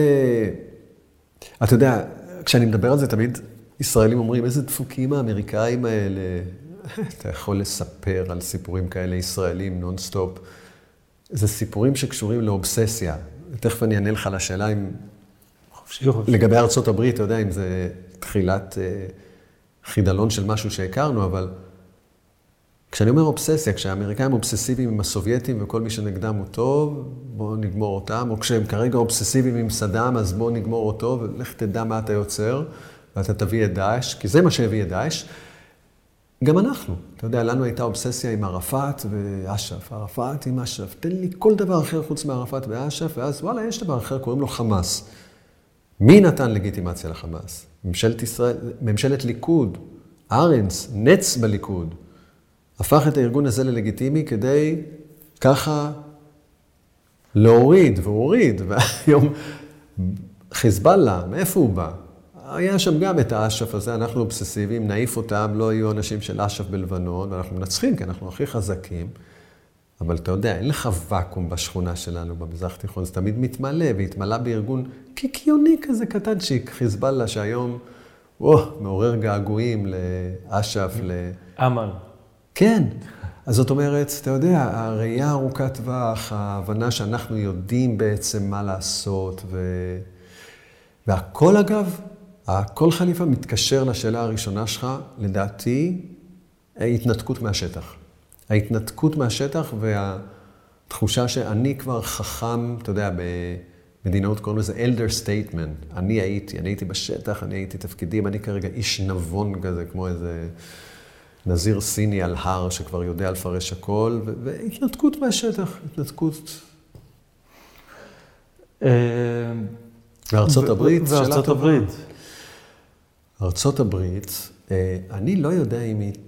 אתה יודע, כשאני מדבר על זה, תמיד ישראלים אומרים, איזה דפוקים האמריקאים האלה. אתה יכול לספר על סיפורים כאלה ישראלים נונסטופ. זה סיפורים שקשורים לאובססיה. תכף אני אענה לך לשאלה אם... חופשי. לגבי ארצות הברית, אתה יודע, אם זה תחילת חידלון של משהו שהכרנו, אבל כשאני אומר אובססיה, כשהאמריקאים אובססיביים עם הסובייטים וכל מי שנגדם הוא טוב, בואו נגמור אותם, או כשהם כרגע אובססיביים עם סדאם, אז בואו נגמור אותו, ולך תדע מה אתה יוצר, ואתה תביא את דאעש, כי זה מה שהביא את דאעש. גם אנחנו, אתה יודע, לנו הייתה אובססיה עם ערפאת ואש"ף, ערפאת עם אש"ף, תן לי כל דבר אחר חוץ מערפאת ואש"ף, ואז וואלה, יש דבר אחר, קוראים לו חמאס. מי נתן לגיטימציה לחמאס? ממשלת ישראל, ממשלת ליכוד, ארנס, נץ בליכוד. הפך את הארגון הזה ללגיטימי כדי ככה להוריד והוריד. והיום חיזבאללה, מאיפה הוא בא? היה שם גם את האש"ף הזה, אנחנו אובססיביים, נעיף אותם, לא יהיו אנשים של אש"ף בלבנון, ואנחנו מנצחים כי אנחנו הכי חזקים. אבל אתה יודע, אין לך ואקום בשכונה שלנו במזרח תיכון, זה תמיד מתמלא, והתמלא בארגון קיקיוני כזה קטנצ'יק, חיזבאללה שהיום, מעורר געגועים לאש"ף, אמל. כן. אז זאת אומרת, אתה יודע, הראייה ארוכת טווח, ההבנה שאנחנו יודעים בעצם מה לעשות, והכל אגב, כל חליפה מתקשר לשאלה הראשונה שלך, לדעתי, ההתנתקות מהשטח. ההתנתקות מהשטח והתחושה שאני כבר חכם, אתה יודע, במדינות קוראים לזה elder statement. אני הייתי בשטח, אני הייתי תפקידים, אני כרגע איש נבון כזה, כמו איזה נזיר סיני על הר שכבר יודע לפרש הכל, והתנתקות מהשטח, התנתקות. וארצות הברית, שאלה טובה. ארצות הברית, אני לא יודע אם היא,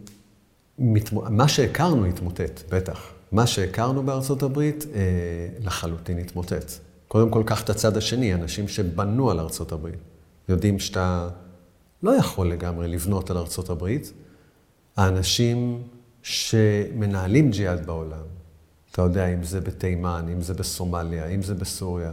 מה שהכרנו התמוטט, בטח. מה שהכרנו בארצות הברית, לחלוטין התמוטט. קודם כל, קח את הצד השני, אנשים שבנו על ארצות הברית, יודעים שאתה לא יכול לגמרי לבנות על ארצות הברית. האנשים שמנהלים ג'יהאד בעולם, אתה יודע, אם זה בתימן, אם זה בסומליה, אם זה בסוריה,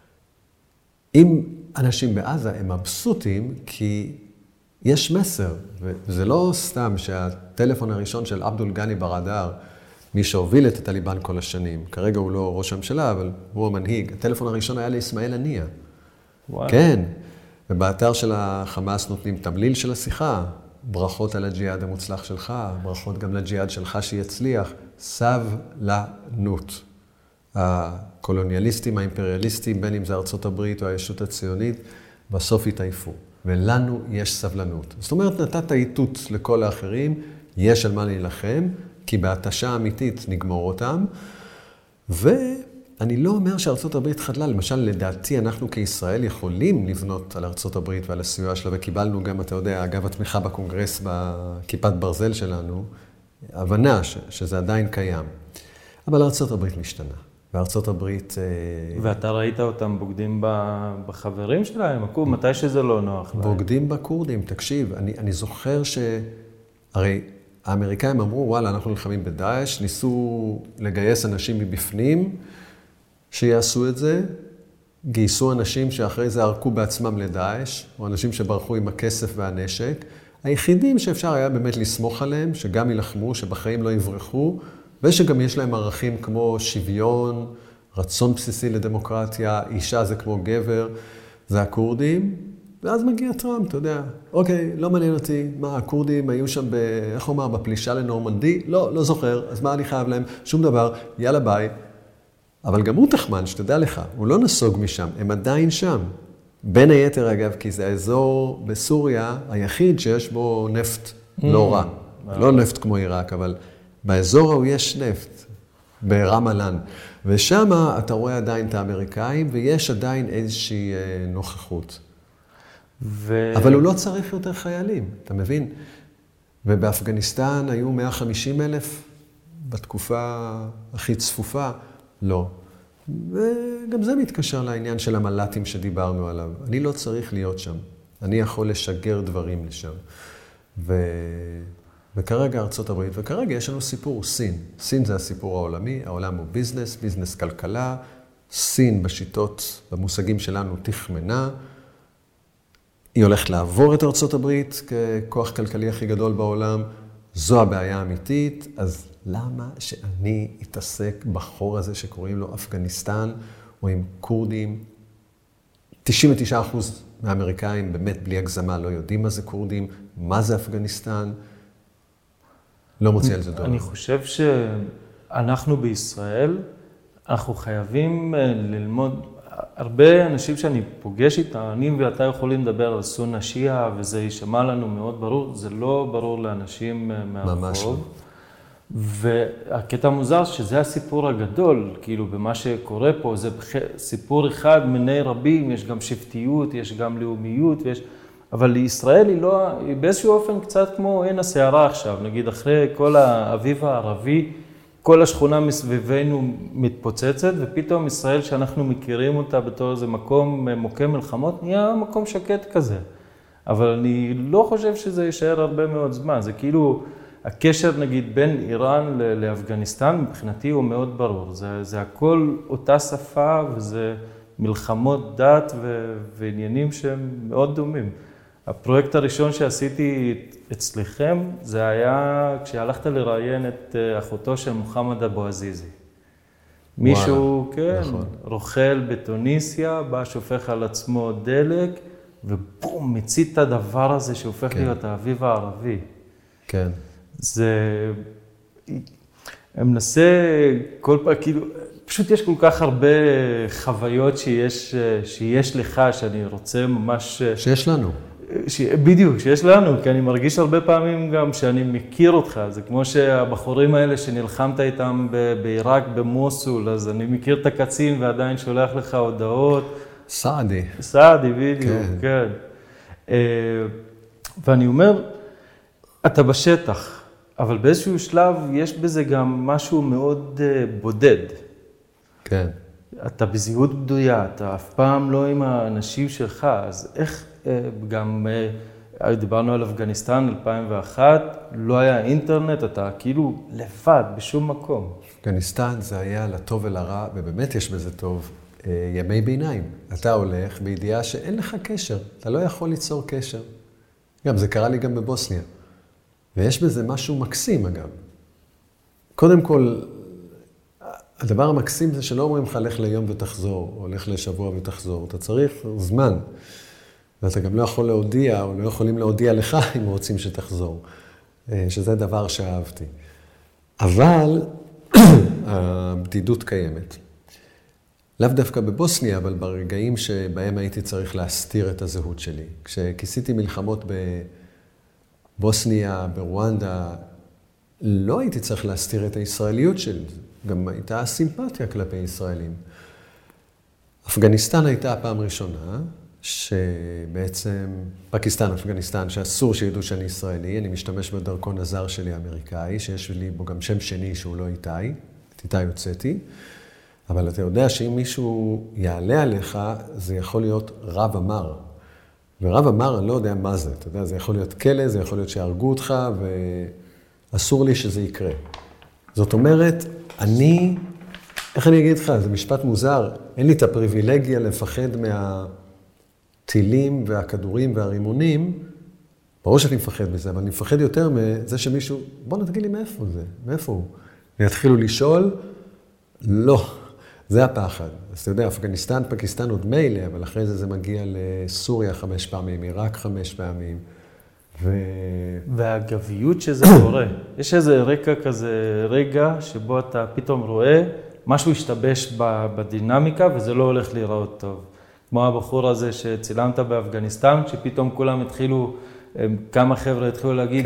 אם אנשים בעזה הם מבסוטים, כי יש מסר, וזה לא סתם שהטלפון הראשון של עבדול גני ברדאר, מי שהוביל את הטליבן כל השנים, כרגע הוא לא ראש הממשלה, אבל הוא המנהיג, הטלפון הראשון היה לאסמאעיל הנייה. כן, ובאתר של החמאס נותנים תמליל של השיחה, ברכות על הג'יהאד המוצלח שלך, ברכות גם לג'יהאד שלך שיצליח, סבלנות. הקולוניאליסטים, האימפריאליסטים, בין אם זה ארצות הברית או הישות הציונית, בסוף התעייפו. ולנו יש סבלנות. זאת אומרת, נתת איתות לכל האחרים, יש על מה להילחם, כי בהתשה אמיתית נגמור אותם. ואני לא אומר שארצות הברית חדלה. למשל, לדעתי, אנחנו כישראל יכולים לבנות על ארצות הברית ועל הסיוע שלה, וקיבלנו גם, אתה יודע, אגב התמיכה בקונגרס, בכיפת ברזל שלנו, הבנה שזה עדיין קיים. אבל ארצות הברית משתנה. וארצות הברית... ואתה ראית אותם בוגדים בחברים שלהם? מתי שזה לא נוח להם? בוגדים בקורדים, תקשיב. אני זוכר הרי האמריקאים אמרו, וואלה, אנחנו נלחמים בדאעש, ניסו לגייס אנשים מבפנים שיעשו את זה, גייסו אנשים שאחרי זה ערקו בעצמם לדאעש, או אנשים שברחו עם הכסף והנשק. היחידים שאפשר היה באמת לסמוך עליהם, שגם ילחמו, שבחיים לא יברחו, ושגם יש להם ערכים כמו שוויון, רצון בסיסי לדמוקרטיה, אישה זה כמו גבר, זה הקורדים. ואז מגיע טראמפ, אתה יודע, אוקיי, לא מעניין אותי, מה, הקורדים היו שם איך אומר, בפלישה לנורמנדי? לא זוכר, אז מה אני חייב להם? שום דבר, יאללה ביי. אבל גם הוא תחמן, שתדע לך, הוא לא נסוג משם, הם עדיין שם. בין היתר, אגב, כי זה האזור בסוריה היחיד שיש בו נפט לא רע. לא נפט כמו עיראק, אבל באזור ההוא יש נפט, ברם אלן. ושם אתה רואה עדיין את האמריקאים, ויש עדיין איזושהי נוכחות. אבל הוא לא צריך יותר חיילים, אתה מבין? ובאפגניסטן היו 150,000 בתקופה הכי צפופה, לא. וגם זה מתקשר לעניין של המל"טים שדיברנו עליו. אני לא צריך להיות שם, אני יכול לשגר דברים לשם. וכרגע ארצות הברית, וכרגע יש לנו סיפור, סין. סין זה הסיפור העולמי, העולם הוא ביזנס כלכלה, סין בשיטות, במושגים שלנו תכמנה, היא הולכת לעבור את ארצות הברית ככוח כלכלי הכי גדול בעולם, זו הבעיה האמיתית, אז למה שאני אתעסק בחור הזה שקוראים לו אפגניסטן, או עם קורדים? 99% מהאמריקאים באמת בלי הגזמה לא יודעים מה זה קורדים, מה זה אפגניסטן, לא מוציא על זה דולר. אני חושב שאנחנו בישראל, אנחנו חייבים ללמוד, הרבה אנשים שאני פוגש איתם, אני ואתה יכולים לדבר על סונה שיעה, וזה יישמע לנו מאוד ברור, זה לא ברור לאנשים מהרחוב. ממש לא. והקטע מוזר שזה הסיפור הגדול, כאילו במה שקורה פה, זה סיפור אחד מיני רבים, יש גם שבטיות, יש גם לאומיות, אבל לישראל היא לא, היא באיזשהו אופן קצת כמו עין הסערה עכשיו, נגיד אחרי כל האביב הערבי, כל השכונה מסביבנו מתפוצצת, ופתאום ישראל שאנחנו מכירים אותה בתור איזה מקום מוכה מלחמות, נהיה מקום שקט כזה. אבל אני לא חושב שזה יישאר הרבה מאוד זמן, זה כאילו, הקשר נגיד בין איראן לאפגניסטן, מבחינתי הוא מאוד ברור. זה הכל אותה שפה וזה מלחמות דת ועניינים שהם מאוד דומים. הפרויקט הראשון שעשיתי אצלכם, זה היה כשהלכת לראיין את אחותו של מוחמד אבו עזיזי. מישהו, כן, רוכל בתוניסיה, בא שופך על עצמו דלק, ובום, מצית את הדבר הזה שהופך להיות האביב הערבי. כן. זה... אני מנסה כל פעם, כאילו, פשוט יש כל כך הרבה חוויות שיש לך, שאני רוצה ממש... שיש לנו. בדיוק, שיש לנו, כי אני מרגיש הרבה פעמים גם שאני מכיר אותך. זה כמו שהבחורים האלה שנלחמת איתם בעיראק, במוסול, אז אני מכיר את הקצין ועדיין שולח לך הודעות. סעדי. סעדי, בדיוק, כן. ואני אומר, אתה בשטח, אבל באיזשהו שלב יש בזה גם משהו מאוד בודד. כן. אתה בזהות בדויה, אתה אף פעם לא עם האנשים שלך, אז איך גם, דיברנו על אפגניסטן 2001, לא היה אינטרנט, אתה כאילו לבד, בשום מקום. אפגניסטן זה היה לטוב ולרע, ובאמת יש בזה טוב, ימי ביניים. אתה הולך בידיעה שאין לך קשר, אתה לא יכול ליצור קשר. גם זה קרה לי גם בבוסניה. ויש בזה משהו מקסים אגב. קודם כל, הדבר המקסים זה שלא אומרים לך, לך ליום ותחזור, או לך לשבוע ותחזור. אתה צריך זמן. ואתה גם לא יכול להודיע, או לא יכולים להודיע לך אם רוצים שתחזור. שזה דבר שאהבתי. אבל הבדידות קיימת. לאו דווקא בבוסניה, אבל ברגעים שבהם הייתי צריך להסתיר את הזהות שלי. כשכיסיתי מלחמות בבוסניה, ברואנדה, לא הייתי צריך להסתיר את הישראליות שלי. גם הייתה סימפתיה כלפי ישראלים. אפגניסטן הייתה הפעם ראשונה, שבעצם, פקיסטן, אפגניסטן, שאסור שידעו שאני ישראלי, אני משתמש בדרכון הזר שלי האמריקאי, שיש לי בו גם שם שני שהוא לא איתי, את איתי יוצאתי, אבל אתה יודע שאם מישהו יעלה עליך, זה יכול להיות רב אמר. ורב אמר, אני לא יודע מה זה, אתה יודע, זה יכול להיות כלא, זה יכול להיות שיהרגו אותך, ואסור לי שזה יקרה. זאת אומרת, איך אני אגיד לך, זה משפט מוזר, אין לי את הפריבילגיה לפחד מהטילים והכדורים והרימונים, ברור שאני מפחד מזה, אבל אני מפחד יותר מזה שמישהו, בוא נתגיד לי מאיפה זה, מאיפה הוא? ויתחילו לשאול, לא, זה הפחד. אז אתה יודע, אפגניסטן, פקיסטן עוד מילא, אבל אחרי זה מגיע לסוריה 5 פעמים, עיראק 5 פעמים, והגביות שזה קורה. יש איזה רקע כזה, רגע שבו אתה פתאום רואה, משהו השתבש בדינמיקה וזה לא הולך להיראות טוב. כמו הבחור הזה שצילמת באפגניסטן, שפתאום כולם התחילו, כמה חבר'ה התחילו להגיד,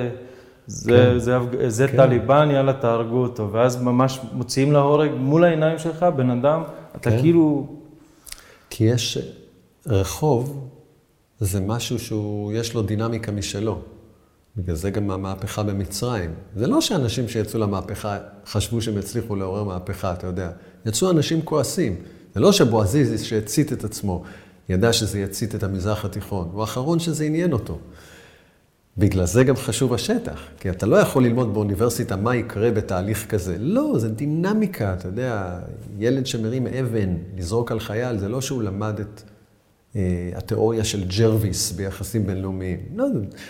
זה טליבן, יאללה תהרגו אותו. ואז ממש מוציאים להורג מול העיניים שלך, בן אדם, אתה כאילו... כי יש רחוב, זה משהו שיש לו דינמיקה משלו. בגלל זה גם המהפכה במצרים. זה לא שאנשים שיצאו למהפכה חשבו שהם הצליחו לעורר מהפכה, אתה יודע. יצאו אנשים כועסים. זה לא שבועזיזי שהצית את עצמו, ידע שזה יצית את המזרח התיכון. הוא האחרון שזה עניין אותו. בגלל זה גם חשוב השטח. כי אתה לא יכול ללמוד באוניברסיטה מה יקרה בתהליך כזה. לא, זה דינמיקה, אתה יודע. ילד שמרים אבן, לזרוק על חייל, זה לא שהוא למד את התיאוריה של ג'רוויס ביחסים בינלאומיים. לא,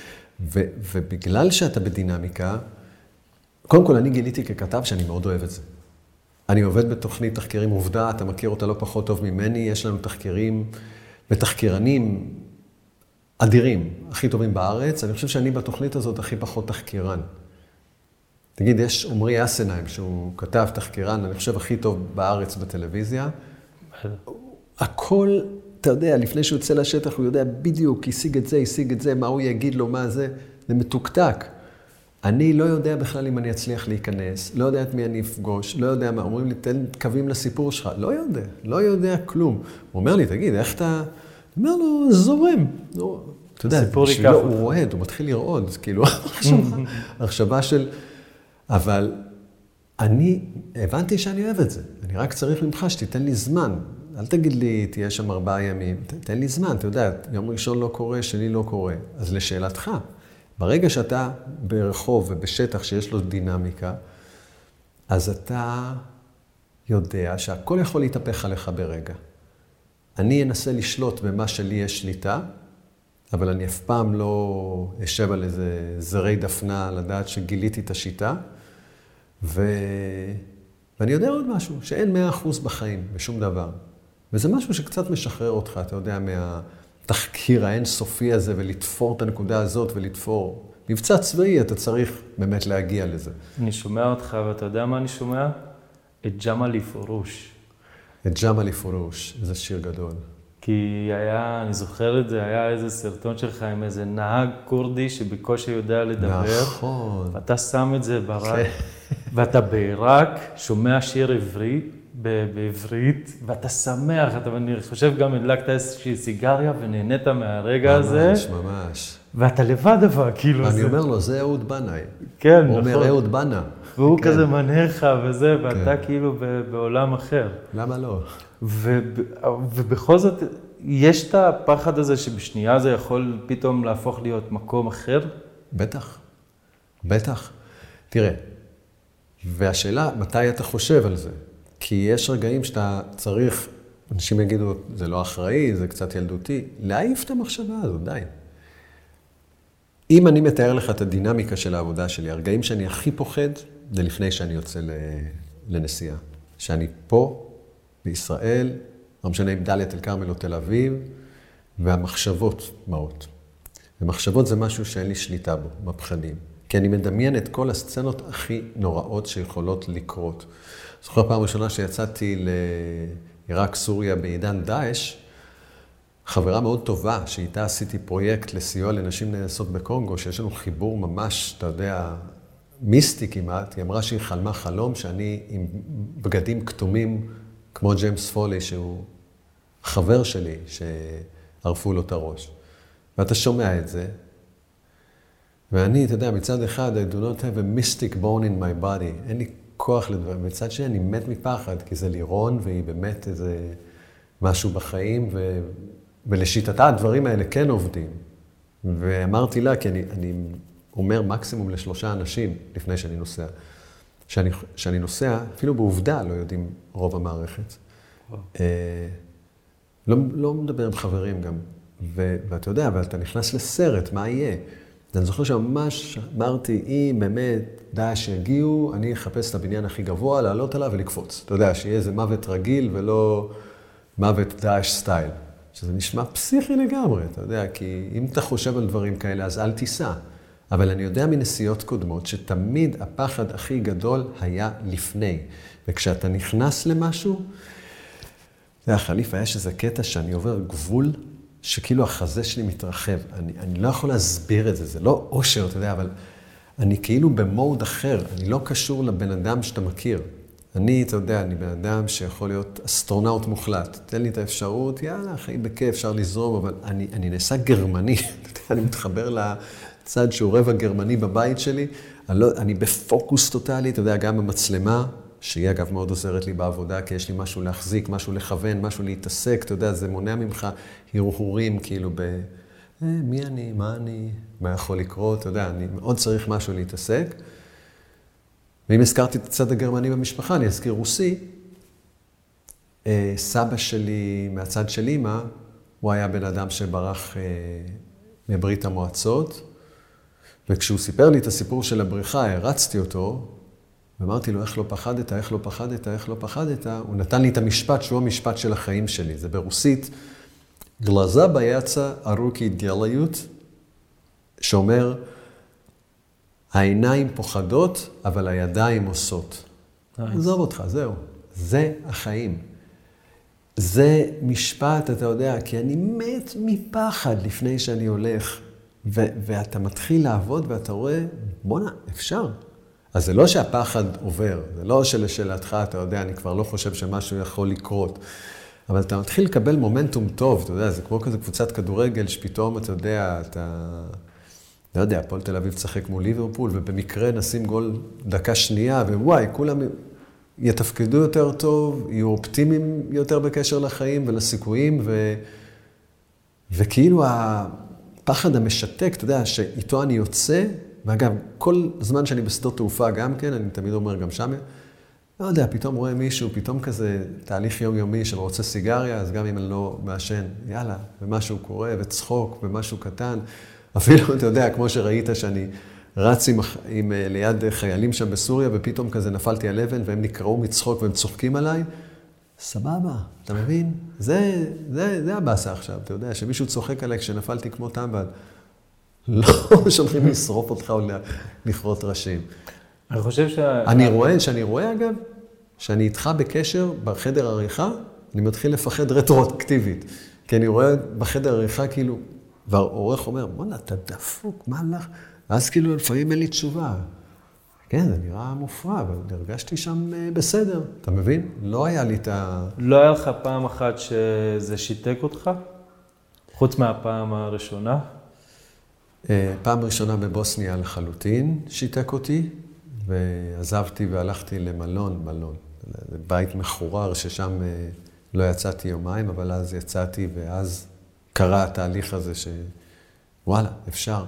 ובגלל שאתה בדינמיקה, קודם כל אני גיליתי ככתב שאני מאוד אוהב את זה. אני עובד בתוכנית תחקירים עובדה, אתה מכיר אותה לא פחות טוב ממני, יש לנו תחקירים ותחקירנים אדירים, הכי טובים בארץ. אני חושב שאני בתוכנית הזאת הכי פחות תחקירן. תגיד, יש עומרי אסנהיים שהוא כתב תחקירן, אני חושב הכי טוב בארץ בטלוויזיה. הכל... אתה יודע, לפני שהוא יוצא לשטח, הוא יודע בדיוק, השיג את זה, מה הוא יגיד לו, מה זה, זה מתוקתק. אני לא יודע בכלל אם אני אצליח להיכנס, לא יודע את מי אני אפגוש, לא יודע מה, אומרים לי, תן קווים לסיפור שלך, לא יודע כלום. הוא אומר לי, תגיד, איך אתה... הוא אומר לו, זורם. אתה יודע, בשבילו הוא רועד, הוא מתחיל לרעוד, כאילו, החשבה של... אבל אני הבנתי שאני אוהב את זה, אני רק צריך ממך שתיתן לי זמן. אל תגיד לי, תהיה שם 4 ימים, תן לי זמן, אתה יודע, יום ראשון לא קורה, שני לא קורה. אז לשאלתך, ברגע שאתה ברחוב ובשטח שיש לו דינמיקה, אז אתה יודע שהכל יכול להתהפך עליך ברגע. אני אנסה לשלוט במה שלי יש שליטה, אבל אני אף פעם לא אשב על איזה זרי דפנה לדעת שגיליתי את השיטה, ואני יודע עוד משהו, שאין 100% בחיים, בשום דבר. וזה משהו שקצת משחרר אותך, אתה יודע, התחקיר האינסופי הזה, ולתפור את הנקודה הזאת, ולתפור. מבצע צבאי, אתה צריך באמת להגיע לזה. אני שומע אותך, ואתה יודע מה אני שומע? את ג'מאלי פורוש. את ג'מאלי פורוש, איזה שיר גדול. כי היה, אני זוכר את זה, היה איזה סרטון שלך עם איזה נהג קורדי שבקושי יודע לדבר. נכון. ואתה שם את זה ברק, ואתה בעיראק, שומע שיר בעברית, ואתה שמח, אני חושב גם הדלקת איזושהי סיגריה ונהנית מהרגע הזה. ממש, ממש. ואתה לבד אבל, כאילו אני אומר לו, זה אהוד בנאי. כן, הוא נכון. אומר אהוד בנה. והוא כזה מנהר לך וזה, ואתה כאילו בעולם אחר. למה לא? ובכל זאת, יש את הפחד הזה שבשנייה זה יכול פתאום להפוך להיות מקום אחר? בטח, בטח. תראה, והשאלה, מתי אתה חושב על זה? כי יש רגעים שאתה צריך, אנשים יגידו, זה לא אחראי, זה קצת ילדותי, להעיף את המחשבה הזאת, די. אם אני מתאר לך את הדינמיקה של העבודה שלי, הרגעים שאני הכי פוחד, זה לפני שאני יוצא לנסיעה. שאני פה, בישראל, לא משנה אם דלית אל כרמל או תל אביב, והמחשבות מעות. ומחשבות זה משהו שאין לי שליטה בו, בפחדים. כי אני מדמיין את כל הסצנות הכי נוראות שיכולות לקרות. זוכר פעם ראשונה שיצאתי לעיראק, סוריה, בעידן דאעש, חברה מאוד טובה, שאיתה עשיתי פרויקט לסיוע לנשים נאנסות בקונגו, שיש לנו חיבור ממש, אתה יודע, מיסטי כמעט. היא אמרה שהיא חלמה חלום שאני עם בגדים כתומים, כמו ג'יימס פולי, שהוא חבר שלי, שערפו לו את הראש. ואתה שומע את זה, ואני, אתה יודע, מצד אחד, I do not have a mystic bone in my body, אין לי כוח לדברים. מצד שני, אני מת מפחד, כי זה לירון, והיא באמת איזה משהו בחיים, ולשיטתה הדברים האלה כן עובדים. ואמרתי לה, כי אני אומר מקסימום ל3 אנשים לפני שאני נוסע. שאני נוסע, אפילו בעובדה לא יודעים רוב המערכת. לא מדבר עם חברים גם. ואתה יודע, אבל אתה נכנס לסרט, מה יהיה? אני זוכר שממש אמרתי, אם באמת דאעש יגיעו, אני אחפש את הבניין הכי גבוה, לעלות עליו ולקפוץ. אתה יודע, שיהיה איזה מוות רגיל ולא מוות דאעש סטייל. שזה נשמע פסיכי לגמרי, אתה יודע, כי אם אתה חושב על דברים כאלה, אז אל תיסע. אבל אני יודע מנסיעות קודמות שתמיד הפחד הכי גדול היה לפני. וכשאתה נכנס למשהו, זה החליפה, יש איזה קטע שאני עובר גבול, שכאילו החזה שלי מתרחב. אני לא יכול להסביר את זה, זה לא אושר, אתה יודע, אבל אני כאילו במוד אחר, אני לא קשור לבן אדם שאתה מכיר. אתה יודע, אני בן אדם שיכול להיות אסטרונאוט מוחלט. תן לי את האפשרות, יאללה, חיים בכיף, אפשר לזרום, אבל אני נעשה גרמני. אני מתחבר לצד שהוא רבע גרמני בבית שלי. אני בפוקוס טוטלי, אתה יודע, גם במצלמה, שהיא אגב מאוד עוזרת לי בעבודה, כי יש לי משהו להחזיק, משהו לכוון, משהו להתעסק, אתה יודע, זה מונע ממך הרהורים, כאילו מי אני, מה יכול לקרות, אתה יודע, אני מאוד צריך משהו להתעסק. ואם הזכרתי את הצד הגרמני במשפחה, אני אזכיר רוסי. סבא שלי, מהצד של אמא, הוא היה בן אדם שברח מברית המועצות, וכשהוא סיפר לי את הסיפור של הבריחה, הרצתי אותו, ואמרתי לו, איך לא פחדת, איך לא פחדת, איך לא פחדת, הוא נתן לי את המשפט שהוא המשפט של החיים שלי. זה ברוסית, גלזה ביצה ארוכי דיאליות, שאומר, העיניים פוחדות, אבל הידיים עושות. עזוב אותך, זהו. זה החיים. זה משפט, אתה יודע, כי אני מת מפחד לפני שאני הולך, ואתה מתחיל לעבוד ואתה רואה, בוא'נה, אפשר. אז זה לא שהפחד עובר, זה לא שלשאלתך, אתה יודע, אני כבר לא חושב שמשהו יכול לקרות. אבל אתה מתחיל לקבל מומנטום טוב, אתה יודע, זה כמו כזה קבוצת כדורגל, שפתאום, אתה יודע, לא יודע, הפועל תל אביב צחק מול ליברפול, ובמקרה נשים גול דקה שנייה, ווואי, כולם יתפקדו יותר טוב, יהיו אופטימיים יותר בקשר לחיים ולסיכויים, וכאילו הפחד המשתק, אתה יודע, שאיתו אני יוצא, ואגב, כל זמן שאני בשדות תעופה גם כן, אני תמיד אומר גם שם, לא יודע, פתאום רואה מישהו, פתאום כזה תהליך יומיומי של רוצה סיגריה, אז גם אם אני לא מעשן, יאללה, ומשהו קורה, וצחוק, ומשהו קטן, אפילו, אתה יודע, כמו שראית שאני רץ ליד חיילים שם בסוריה, ופתאום כזה נפלתי על אבן, והם נקראו מצחוק והם צוחקים עליי, סבבה, אתה מבין? זה הבאסה עכשיו, אתה יודע, שמישהו צוחק עליי כשנפלתי כמו טמבל. לא שולחים לשרוף אותך או לכרות ראשים. אני חושב שאני רואה אגב, שאני איתך בקשר בחדר עריכה, אני מתחיל לפחד רטרואקטיבית. כי אני רואה בחדר עריכה כאילו, והעורך אומר, בוא'נה, אתה דפוק, מה לך? ואז כאילו לפעמים אין לי תשובה. כן, זה נראה מופרע, אבל הרגשתי שם בסדר, אתה מבין? לא היה לי את לא היה לך פעם אחת שזה שיתק אותך? חוץ מהפעם הראשונה? פעם ראשונה בבוסניה לחלוטין שיתק אותי, ועזבתי והלכתי למלון, בית מחורר ששם לא יצאתי יומיים, אבל אז יצאתי, ואז קרה התהליך הזה שוואלה, אפשר.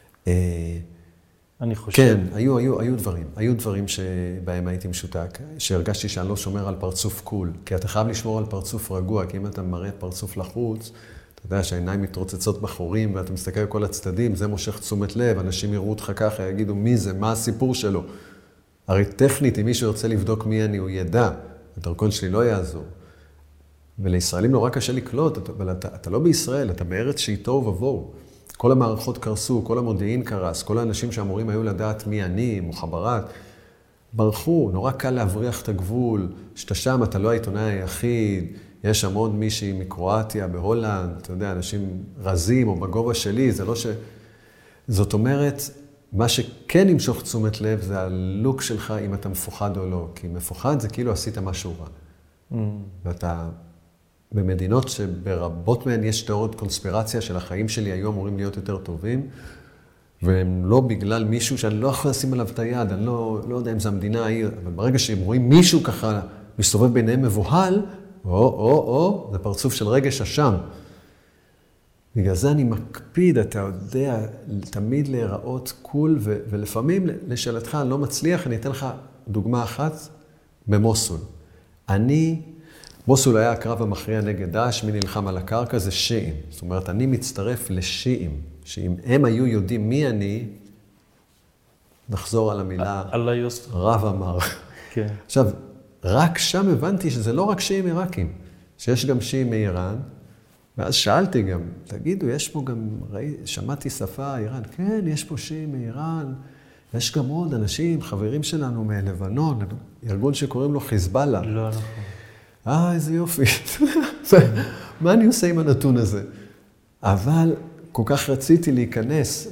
אני חושב. כן, היו דברים שבהם הייתי משותק, שהרגשתי שאני לא שומר על פרצוף קול, כי אתה חייב לשמור על פרצוף רגוע, כי אם אתה מראה פרצוף לחוץ, אתה יודע שהעיניים מתרוצצות בחורים, ואתה מסתכל על כל הצדדים, זה מושך תשומת לב, אנשים יראו אותך ככה, יגידו מי זה, מה הסיפור שלו. הרי טכנית, אם מישהו ירצה לבדוק מי אני, הוא ידע, הדרכון שלי לא יעזור. ולישראלים נורא קשה לקלוט, אבל אתה לא בישראל, אתה בארץ שהיא תוהו ובוהו. כל המערכות קרסו, כל המודיעין קרס, כל האנשים שאמורים היו לדעת מי אני, מוחברת, ברחו, נורא קל להבריח את הגבול, שאתה שם, אתה לא העיתונאי היחיד, יש שם עוד מישהי מקרואטיה, בהולנד, אתה יודע, אנשים רזים או בגובה שלי, זה לא ש... זאת אומרת, מה שכן ימשוך תשומת לב זה הלוק שלך, אם אתה מפוחד או לא, כי מפוחד זה כאילו עשית משהו רע. ואתה... במדינות שברבות מהן יש תיאוריות קונספירציה של החיים שלי היו אמורים להיות יותר טובים, והם לא בגלל מישהו שאני לא יכול לשים עליו את היד, אני לא יודע אם זו המדינה ההיא, אבל ברגע שהם רואים מישהו ככה מסתובב ביניהם מבוהל, זה פרצוף של רגש אשם. בגלל זה אני מקפיד, אתה יודע, תמיד להיראות קול, ולפעמים לשאלתך אני לא מצליח, אני אתן לך דוגמה אחת במוסול. מוסול היה הקרב המכריע נגד דאעש, מי נלחם על הקרקע זה שיעים. זאת אומרת, אני מצטרף לשיעים, שאם הם היו יודעים מי אני, נחזור על המילה רב אמר. כן. עכשיו, רק שם הבנתי שזה לא רק שיעים עיראקים, שיש גם שיעים מאיראן, ואז שאלתי גם, תגידו, יש פה גם, שמעתי שפה איראן, כן, יש פה שיעים מאיראן, יש גם עוד אנשים, חברים שלנו מלבנון, ארגון שקוראים לו חיזבאללה. לא נכון. איזה יופי. מה אני עושה עם הנתון הזה? אבל כל כך רציתי להיכנס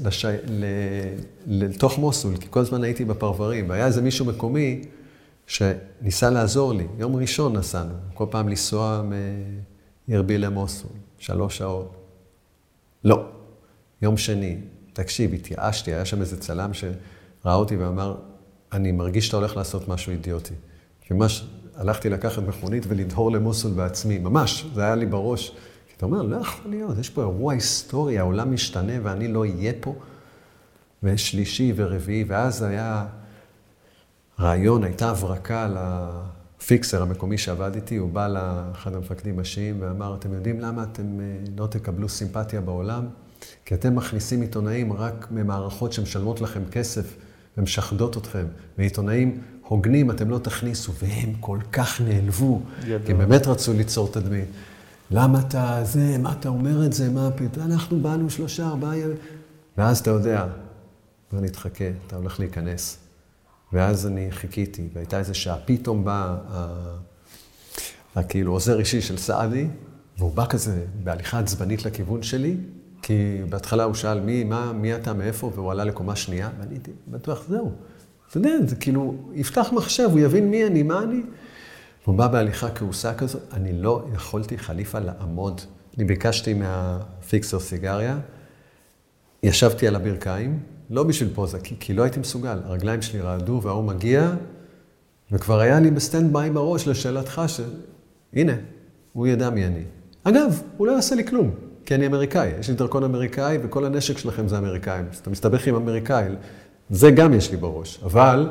לתוך מוסול, כי כל הזמן הייתי בפרברים, והיה איזה מישהו מקומי שניסה לעזור לי. יום ראשון נסענו, כל פעם לנסוע מירביל למוסול, 3 שעות. לא. יום שני, תקשיב, התייאשתי, היה שם איזה צלם שראה אותי ואמר, אני מרגיש שאתה הולך לעשות משהו אידיוטי. ממש הלכתי לקחת מכונית ולדהור למוסול בעצמי, ממש, זה היה לי בראש. כי אתה אומר, לא יכול להיות, יש פה אירוע היסטורי, העולם משתנה ואני לא אהיה פה. ושלישי ורביעי, ואז היה רעיון, הייתה הברקה לפיקסר המקומי שעבד איתי, הוא בא לאחד המפקדים השיעים ואמר, אתם יודעים למה אתם לא תקבלו סימפתיה בעולם? כי אתם מכניסים עיתונאים רק ממערכות שמשלמות לכם כסף, ומשחדות אתכם, ועיתונאים הוגנים אתם לא תכניסו, והם כל כך נעלבו, כי הם באמת רצו ליצור תדמית. למה אתה זה, מה אתה אומר את זה, מה פתאום? אנחנו באנו 3-4 ימים. ואז אתה יודע, בוא נתחכה, אתה הולך להיכנס. ואז אני חיכיתי, והייתה איזו שעה, פתאום בא כאילו עוזר אישי של סעדי, והוא בא כזה בהליכה עצבנית לכיוון שלי, כי בהתחלה הוא שאל מי אתה, מאיפה, והוא עלה לקומה שנייה, ואני הייתי בטוח, זהו. אתה יודע, זה כאילו, יפתח מחשב, הוא יבין מי אני, מה אני. הוא בא בהליכה כעוסה כזאת, אני לא יכולתי חליפה לעמוד. אני ביקשתי מהפיקסר סיגריה, ישבתי על הברכיים, לא בשביל פוזה, כי לא הייתי מסוגל. הרגליים שלי רעדו והוא מגיע, וכבר היה לי בסטנד ביי בראש לשאלתך הנה, הוא ידע מי אני. אגב, הוא לא יעשה לי כלום, כי אני אמריקאי. יש לי דרכון אמריקאי, וכל הנשק שלכם זה אמריקאים. אז אתה מסתבך עם אמריקאי, זה גם יש לי בראש. אבל,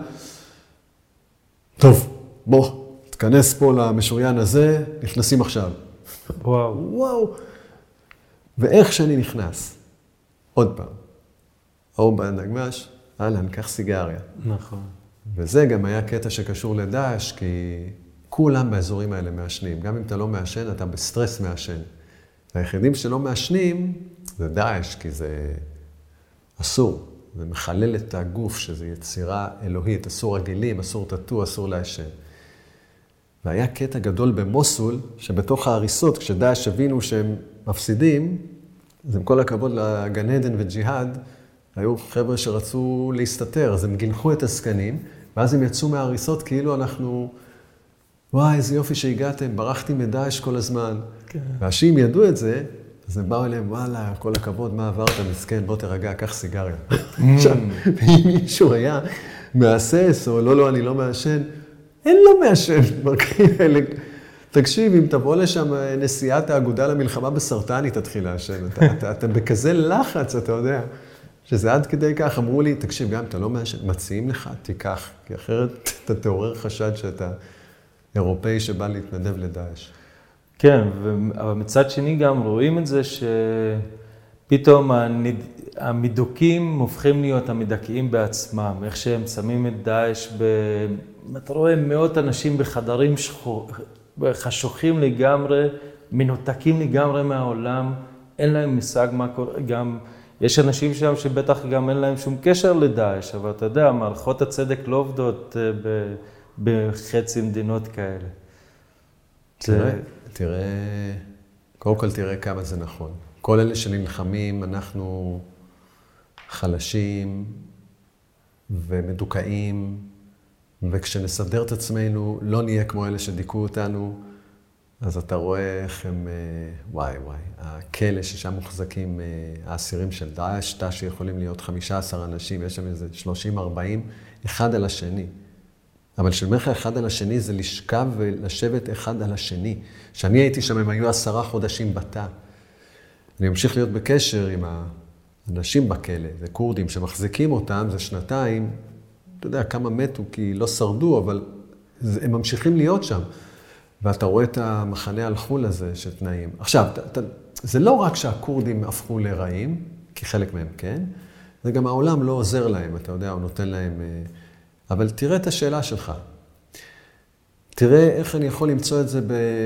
טוב, בוא, תכנס פה למשוריין הזה, נכנסים עכשיו. וואו. ואיך שאני נכנס, עוד פעם, ההוא בנגמש, קח סיגריה. נכון. וזה גם היה קטע שקשור לדאעש, כי כולם באזורים האלה מעשנים. גם אם אתה לא מעשן, אתה בסטרס מעשן. והיחידים שלא מעשנים, זה דאעש, כי זה אסור. זה מחלל את הגוף, שזו יצירה אלוהית. אסור רגילים, אסור טאטו, אסור לעשן. והיה קטע גדול במוסול, שבתוך ההריסות, כשדאעש הבינו שהם מפסידים, אז עם כל הכבוד לגן עדן וג'יהאד, היו חבר'ה שרצו להסתתר, אז הם גילחו את הסקנים, ואז הם יצאו מההריסות כאילו אנחנו, וואי, איזה יופי שהגעתם, ברחתי מדאעש כל הזמן. כן. והאנשים ידעו את זה, אז הם באו אליהם, וואלה, כל הכבוד, מה עברת, מסכן, בוא תרגע, קח סיגריה. עכשיו, אם מישהו היה מהסס, או לא, אני לא מעשן, אין לו מעשן, מרקים האלה. תקשיב, אם תבוא לשם נשיאת האגודה למלחמה בסרטן, היא תתחיל לעשן. אתה בכזה לחץ, אתה יודע, שזה עד כדי כך. אמרו לי, תקשיב, גם אתה לא מעשן, מציעים לך, תיקח, כי אחרת אתה תעורר חשד שאתה אירופאי שבא להתנדב לדאעש. כן, אבל מצד שני גם רואים את זה שפתאום המדוכאים הופכים להיות המדכאים בעצמם, איך שהם שמים את דאעש אתה רואה מאות אנשים בחדרים חשוכים לגמרי, מנותקים לגמרי מהעולם, אין להם מושג מה קורה, גם יש אנשים שם שבטח גם אין להם שום קשר לדאעש, אבל אתה יודע, מערכות הצדק לא עובדות בחצי מדינות כאלה. קודם כל תראה כמה זה נכון. כל אלה שנלחמים, אנחנו חלשים ומדוכאים, וכשנסדר את עצמנו, לא נהיה כמו אלה שדיכאו אותנו, אז אתה רואה איך הם, וואי, הכלא ששם מוחזקים האסירים של דאעש, תא שיכולים להיות 15 אנשים, יש שם איזה 30-40, אחד על השני. אבל כשאומר אחד על השני זה לשכב ולשבת אחד על השני. כשאני הייתי שם, הם היו 10 חודשים בתא. אני ממשיך להיות בקשר עם האנשים בכלא, זה קורדים שמחזיקים אותם, זה 2, אתה יודע כמה מתו כי לא שרדו, אבל הם ממשיכים להיות שם. ואתה רואה את המחנה הלכול הזה שתנאים. עכשיו, זה לא רק שהקורדים הפכו לרעים, כי חלק מהם כן, זה גם העולם לא עוזר להם, אתה יודע, הוא נותן להם... אבל תראה את השאלה שלך. תראה איך אני יכול למצוא את זה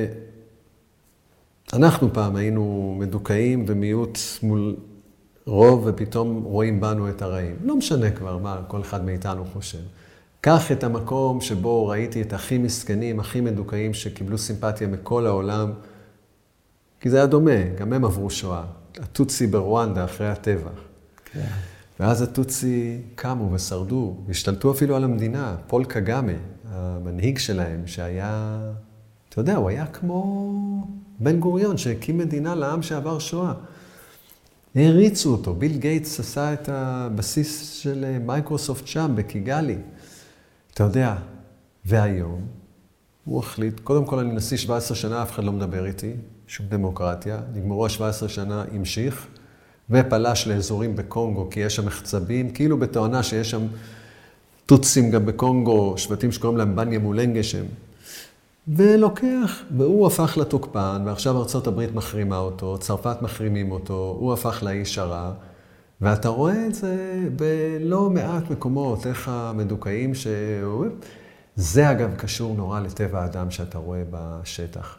אנחנו פעם היינו מדוכאים ומיעוט מול רוב, ופתאום רואים בנו את הרעים. לא משנה כבר מה כל אחד מאיתנו חושב. קח את המקום שבו ראיתי את הכי מסכנים, הכי מדוכאים, שקיבלו סימפתיה מכל העולם, כי זה היה דומה, גם הם עברו שואה. הטוצי ברואנדה אחרי הטבח. כן. ואז הטוצי קמו ושרדו, השתלטו אפילו על המדינה. פול קגאמה, המנהיג שלהם, שהיה, אתה יודע, הוא היה כמו בן גוריון, שהקים מדינה לעם שעבר שואה. הריצו אותו, ביל גייטס עשה את הבסיס של מייקרוסופט שם, בקיגלי. אתה יודע, והיום הוא החליט, קודם כל אני נשיא 17 שנה, אף אחד לא מדבר איתי, שום דמוקרטיה, נגמרו ה-17 שנה, המשיך, ופלש לאזורים בקונגו, כי יש שם מחצבים, כאילו בתואנה שיש שם טוצים גם בקונגו, שבטים שקוראים להם בניה מולנגה שם. ולוקח, והוא הפך לתוקפן, ועכשיו ארצות הברית מחרימה אותו, צרפת מחרימים אותו, הוא הפך לאיש הרע, ואתה רואה את זה בלא מעט מקומות, איך המדוכאים זה אגב קשור נורא לטבע האדם שאתה רואה בשטח.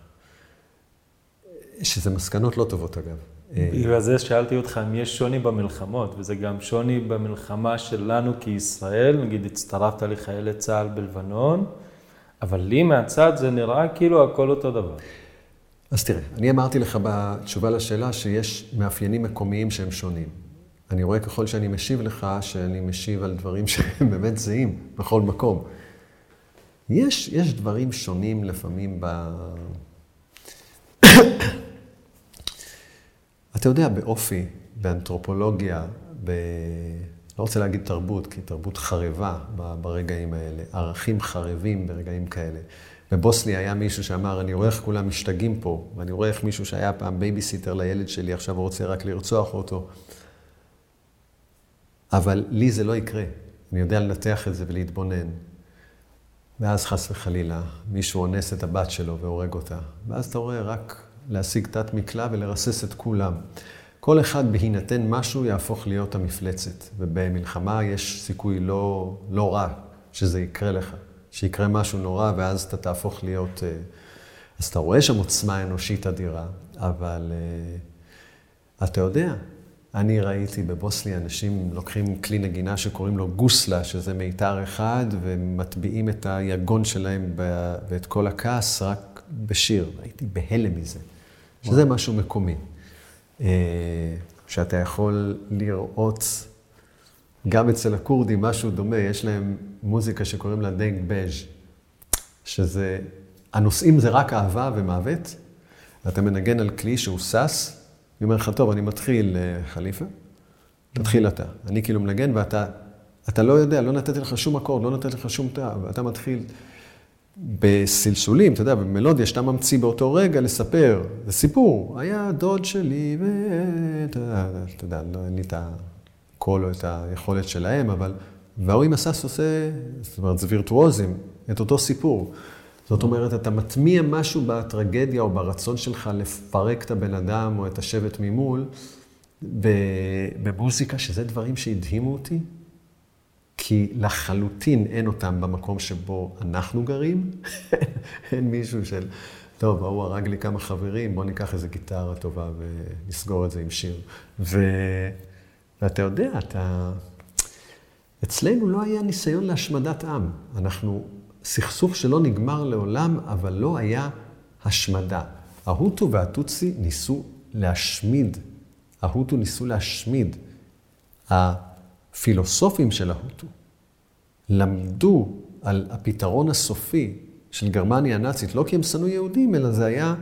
שזה מסקנות לא טובות אגב. בגלל זה שאלתי אותך אם יש שוני במלחמות, וזה גם שוני במלחמה שלנו כישראל, נגיד הצטרפת לחיילי צה"ל בלבנון, אבל לי מהצד זה נראה כאילו הכל אותו דבר. אז תראה, אני אמרתי לך בתשובה לשאלה שיש מאפיינים מקומיים שהם שונים. אני רואה ככל שאני משיב לך, שאני משיב על דברים שהם באמת זהים בכל מקום. יש דברים שונים לפעמים אתה יודע, באופי, באנתרופולוגיה, לא רוצה להגיד תרבות, כי תרבות חרבה ברגעים האלה, ערכים חרבים ברגעים כאלה. בבוסניה היה מישהו שאמר, אני רואה איך כולם משתגעים פה, ואני רואה איך מישהו שהיה פעם בייביסיטר לילד שלי, עכשיו הוא רוצה רק לרצוח אותו. אבל לי זה לא יקרה. אני יודע לנתח את זה ולהתבונן. ואז חס וחלילה, מישהו אונס את הבת שלו והורג אותה. ואז אתה רואה רק להשיג תת מקלע ולרסס את כולם. כל אחד בהינתן משהו יהפוך להיות המפלצת. ובמלחמה יש סיכוי לא רע שזה יקרה לך. שיקרה משהו נורא, ואז אתה תהפוך להיות... אז אתה רואה שם עוצמה אנושית אדירה, אבל אתה יודע, אני ראיתי בבוסניה אנשים לוקחים כלי נגינה שקוראים לו גוסלה, שזה מיתר אחד, ומטביעים את היגון שלהם ואת כל הכעס רק בשיר. הייתי בהלם מזה, שזה משהו מקומי. שאתה יכול לראות גם אצל הקורדים משהו דומה, יש להם מוזיקה שקוראים לה דנג בז', שזה, הנושאים זה רק אהבה ומוות, ואתה מנגן על כלי שהוא סס, אני אומר לך, טוב, אני מתחיל חליפה, תתחיל אתה. אני כאילו מנגן ואתה לא יודע, לא נתתי לך שום אקורד, לא נתתי לך שום תא, ואתה מתחיל בסלסולים, אתה יודע, במלודיה, שאתה ממציא באותו רגע לספר, זה סיפור, היה דוד שלי, אתה יודע, לא אין לי את הקול או את היכולת שלהם, אבל, והאורים הסס עושה, זאת אומרת, זה וירטואוזים, את אותו סיפור. זאת אומרת, אתה מטמיע משהו בטרגדיה או ברצון שלך לפרק את הבן אדם או את השבט ממול, במוזיקה, שזה דברים שהדהימו אותי, כי לחלוטין אין אותם במקום שבו אנחנו גרים. אין מישהו של, טוב, הוא הרג לי כמה חברים, בוא ניקח איזו גיטרה טובה ונסגור את זה עם שיר. ואתה יודע, אצלנו לא היה ניסיון להשמדת עם. אנחנו... סכסוך שלא נגמר לעולם, אבל לא היה השמדה. ההוטו והטוצי ניסו להשמיד. ההוטו ניסו להשמיד. הפילוסופים של ההוטו למדו על הפתרון הסופי של גרמניה הנאצית, לא כי הם שנאו יהודים, אלא זה היה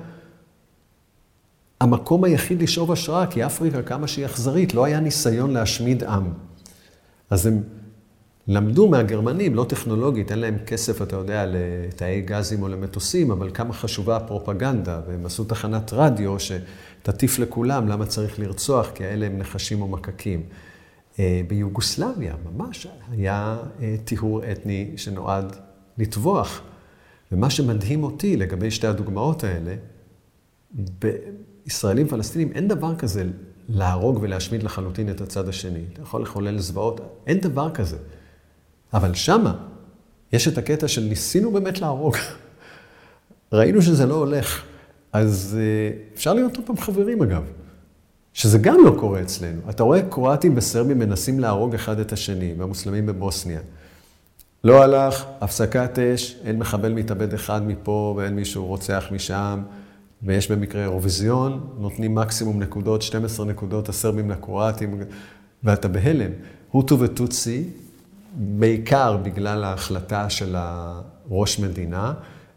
המקום היחיד לשאוב השראה, כי אפריקה כמה שהיא אכזרית, לא היה ניסיון להשמיד עם. אז הם... למדו מהגרמנים, לא טכנולוגית, אין להם כסף, אתה יודע, לתאי גזים או למטוסים, אבל כמה חשובה הפרופגנדה, והם עשו תחנת רדיו שתטיף לכולם למה צריך לרצוח, כי האלה הם נחשים או מקקים. ביוגוסלביה ממש היה טיהור אתני שנועד לטבוח. ומה שמדהים אותי לגבי שתי הדוגמאות האלה, בישראלים פלסטינים אין דבר כזה להרוג ולהשמיד לחלוטין את הצד השני. אתה יכול לחולל זוועות, אין דבר כזה. אבל שמה יש את הקטע של ניסינו באמת להרוג. ראינו שזה לא הולך. אז אפשר להיות עוד פעם חברים אגב. שזה גם לא קורה אצלנו. אתה רואה קרואטים וסרבים מנסים להרוג אחד את השני, והמוסלמים בבוסניה. לא הלך, הפסקת אש, אין מחבל מתאבד אחד מפה ואין מישהו רוצח משם, ויש במקרה אירוויזיון, נותנים מקסימום נקודות, 12 נקודות, הסרבים לקרואטים, ואתה בהלם. הוטו וטוצי, בעיקר בגלל ההחלטה של הראש מדינה,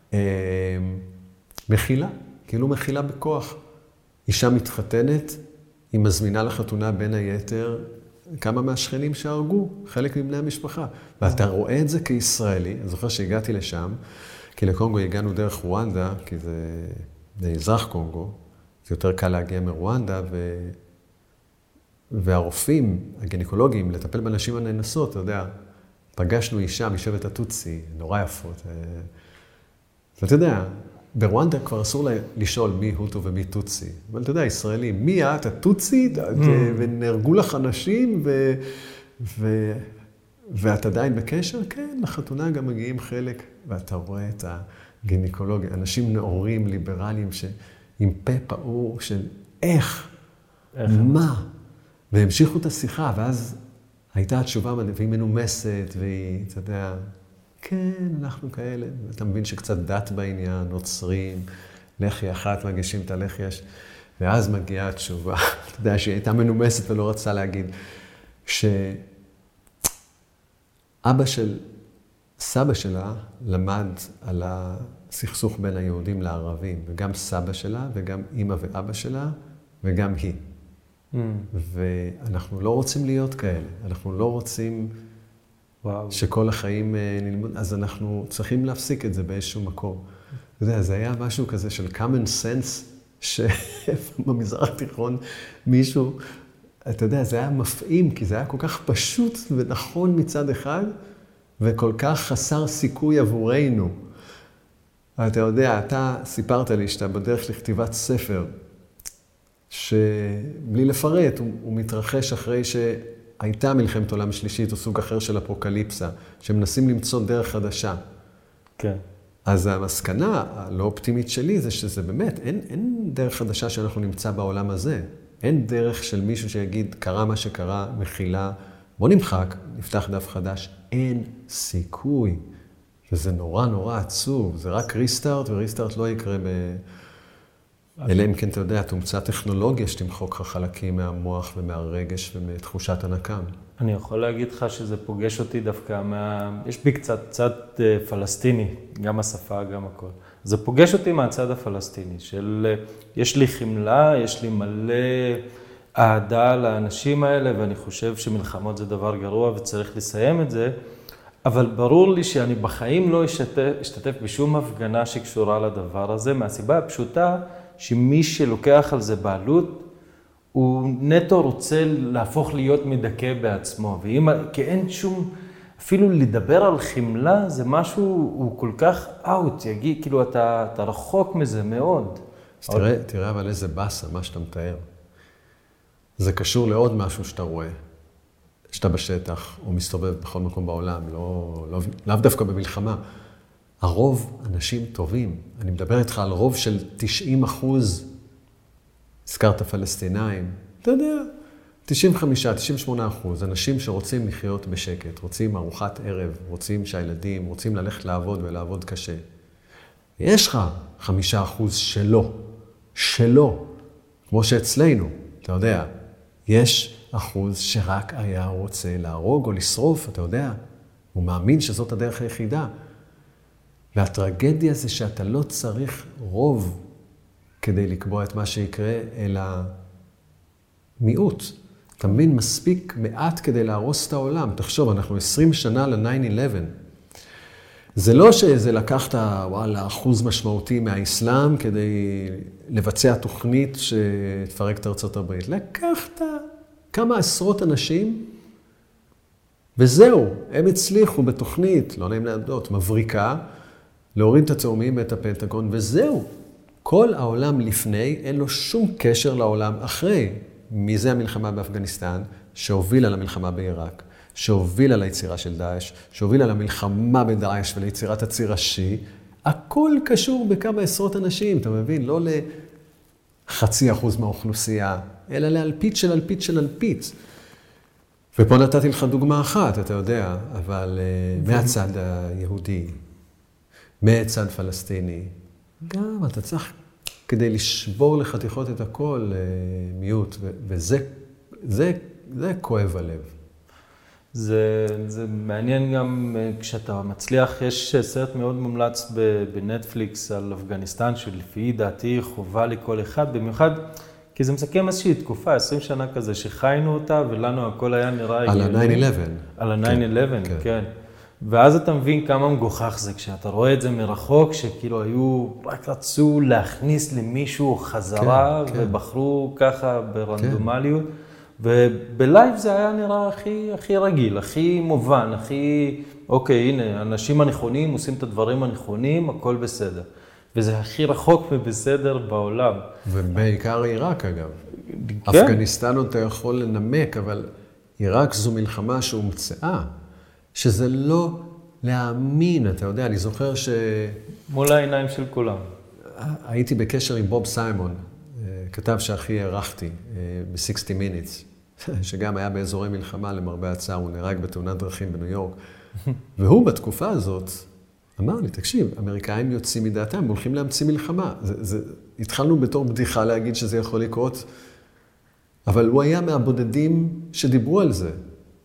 מכילה, כאילו מכילה בכוח. אישה מתחתנת, היא מזמינה לחתונה בין היתר כמה מהשכנים שהרגו, חלק מבני המשפחה. ואתה רואה את זה כישראלי, אני זוכר שהגעתי לשם, כי לקונגו הגענו דרך רואנדה, כי זה אזרח קונגו, זה יותר קל להגיע מרואנדה, והרופאים, הגינקולוגים, לטפל באנשים הנאנסות, אתה יודע, פגשנו אישה משבט הטוצי, נורא יפות. ואתה יודע, ברואנדה כבר אסור לשאול מי הוטו ומי טוצי. אבל אתה יודע, ישראלים, מי את? הטוצי? ונהרגו לך אנשים, ואת עדיין בקשר? כן, לחתונה גם מגיעים חלק, ואתה רואה את הגינקולוגיה, אנשים נאורים, ליברליים, עם פה פעור של איך? מה? והמשיכו את השיחה, ואז הייתה התשובה, והיא מנומסת, והיא, אתה יודע, כן, אנחנו כאלה. ואתה מבין שקצת דת בעניין, נוצרים, לחי אחת, מגישים את הלחי, ואז מגיעה התשובה. אתה יודע, שהיא הייתה מנומסת ולא רצה להגיד, שאבא של סבא שלה למד על הסכסוך בין היהודים לערבים, וגם סבא שלה, וגם אמא ואבא שלה, וגם היא. ואנחנו לא רוצים להיות כאלה, אנחנו לא רוצים שכל החיים נלמוד, אז אנחנו צריכים להפסיק את זה באיזשהו מקום. אתה יודע, זה היה משהו כזה של common sense, שבמזרח התיכון מישהו, אתה יודע, זה היה מפעים, כי זה היה כל כך פשוט ונכון מצד אחד, וכל כך חסר סיכוי עבורנו. אתה יודע, אתה סיפרת לי שאתה בדרך לכתיבת ספר, שבלי לפרט, הוא מתרחש אחרי שהייתה מלחמת עולם שלישית או סוג אחר של אפוקליפסה, שמנסים למצוא דרך חדשה. כן. אז המסקנה הלא אופטימית שלי זה שזה באמת, אין דרך חדשה שאנחנו נמצא בעולם הזה. אין דרך של מישהו שיגיד, קרה מה שקרה, מחילה, בוא נמחק, נפתח דף חדש. אין סיכוי. וזה נורא נורא עצוב. זה רק ריסטארט, וריסטארט לא יקרה אלא אם כן אתה יודע, תומצא טכנולוגיה שתמחוק לך חלקים מהמוח ומהרגש ומתחושת הנקם. אני יכול להגיד לך שזה פוגש אותי דווקא יש בי קצת פלסטיני, גם השפה, גם הכל. זה פוגש אותי מהצד הפלסטיני, יש לי חמלה, יש לי מלא אהדה לאנשים האלה, ואני חושב שמלחמות זה דבר גרוע וצריך לסיים את זה, אבל ברור לי שאני בחיים לא אשתתף בשום הפגנה שקשורה לדבר הזה, מהסיבה הפשוטה שמי שלוקח על זה בעלות, הוא נטו רוצה להפוך להיות מדכא בעצמו, כי אין שום, אפילו לדבר על חמלה זה משהו, הוא כל כך אאוט, כאילו אתה רחוק מזה מאוד. אז תראה אבל איזה בסה, מה שאתה מתאר. זה קשור לעוד משהו שאתה רואה, שאתה בשטח או מסתובב בכל מקום בעולם, לאו דווקא במלחמה. הרוב אנשים טובים. אני מדבר איתך על רוב של 90%, הזכרת פלסטינאים, אתה יודע, 95-98%, אנשים שרוצים לחיות בשקט, רוצים ארוחת ערב, רוצים שהילדים, רוצים ללכת לעבוד ולעבוד קשה. יש לך 5% שלא, כמו שאצלנו, אתה יודע, יש אחוז שרק היה רוצה להרוג או לשרוף, אתה יודע, הוא מאמין שזאת הדרך היחידה. והטרגדיה זה שאתה לא צריך רוב כדי לקבוע את מה שיקרה, אלא מיעוט. אתה מבין, מספיק מעט כדי להרוס את העולם. תחשוב, אנחנו 20 שנה ל-9/11. זה לא שזה לקחת, אחוז משמעותי מהאסלאם כדי לבצע תוכנית שתפרק את ארצות הברית. לקחת כמה עשרות אנשים, וזהו, הם הצליחו בתוכנית, לא נעים להדות, מבריקה, להוריד את התאומים ואת הפנטגון, וזהו. כל העולם לפני, אין לו שום קשר לעולם אחרי. מזה המלחמה באפגניסטן, שהובילה למלחמה בעיראק, שהובילה ליצירה של דאעש, שהובילה למלחמה בדאעש וליצירת הציר השיעי, הכל קשור בכמה עשרות אנשים, אתה מבין? לא ל0.5% מהאוכלוסייה, אלא לאלפית של אלפית של אלפית. ופה נתתי לך דוגמה אחת, אתה יודע, אבל מהצד היהודי, מהצד פלסטיני, גם אתה צריך כדי לשבור לחתיכות את הכל מיעוט, וזה כואב הלב. זה מעניין גם כשאתה מצליח, יש סרט מאוד מומלץ בנטפליקס על אפגניסטן, שלפי דעתי חובה לכל אחד, במיוחד כי זה מסכם איזושהי תקופה, 20 שנה כזה, שחיינו אותה ולנו הכל היה נראה... על ה-9/11. על ה-9/11, כן. ואז אתה מבין כמה מגוחך זה, כשאתה רואה את זה מרחוק, שכאילו היו, רק רצו להכניס למישהו חזרה, ובחרו ככה ברנדומליות, ובלייב זה היה נראה הכי רגיל, הכי מובן, הכי, אוקיי, הנה, האנשים הנכונים עושים את הדברים הנכונים, הכל בסדר. וזה הכי רחוק מבסדר בעולם. ובעיקר עיראק, אגב. כן. אפגניסטן אתה יכול לנמק, אבל עיראק זו מלחמה שהומצאה. שזה לא להאמין, אתה יודע, אני זוכר מול העיניים של כולם. הייתי בקשר עם בוב סיימון, כתב שהכי הערכתי, ב-60 Minutes, שגם היה באזורי מלחמה למרבה הצער, הוא נהרג בתאונת דרכים בניו יורק. והוא בתקופה הזאת אמר לי, תקשיב, אמריקאים יוצאים מדעתם, הם הולכים להמציא מלחמה. התחלנו בתור בדיחה להגיד שזה יכול לקרות, אבל הוא היה מהבודדים שדיברו על זה.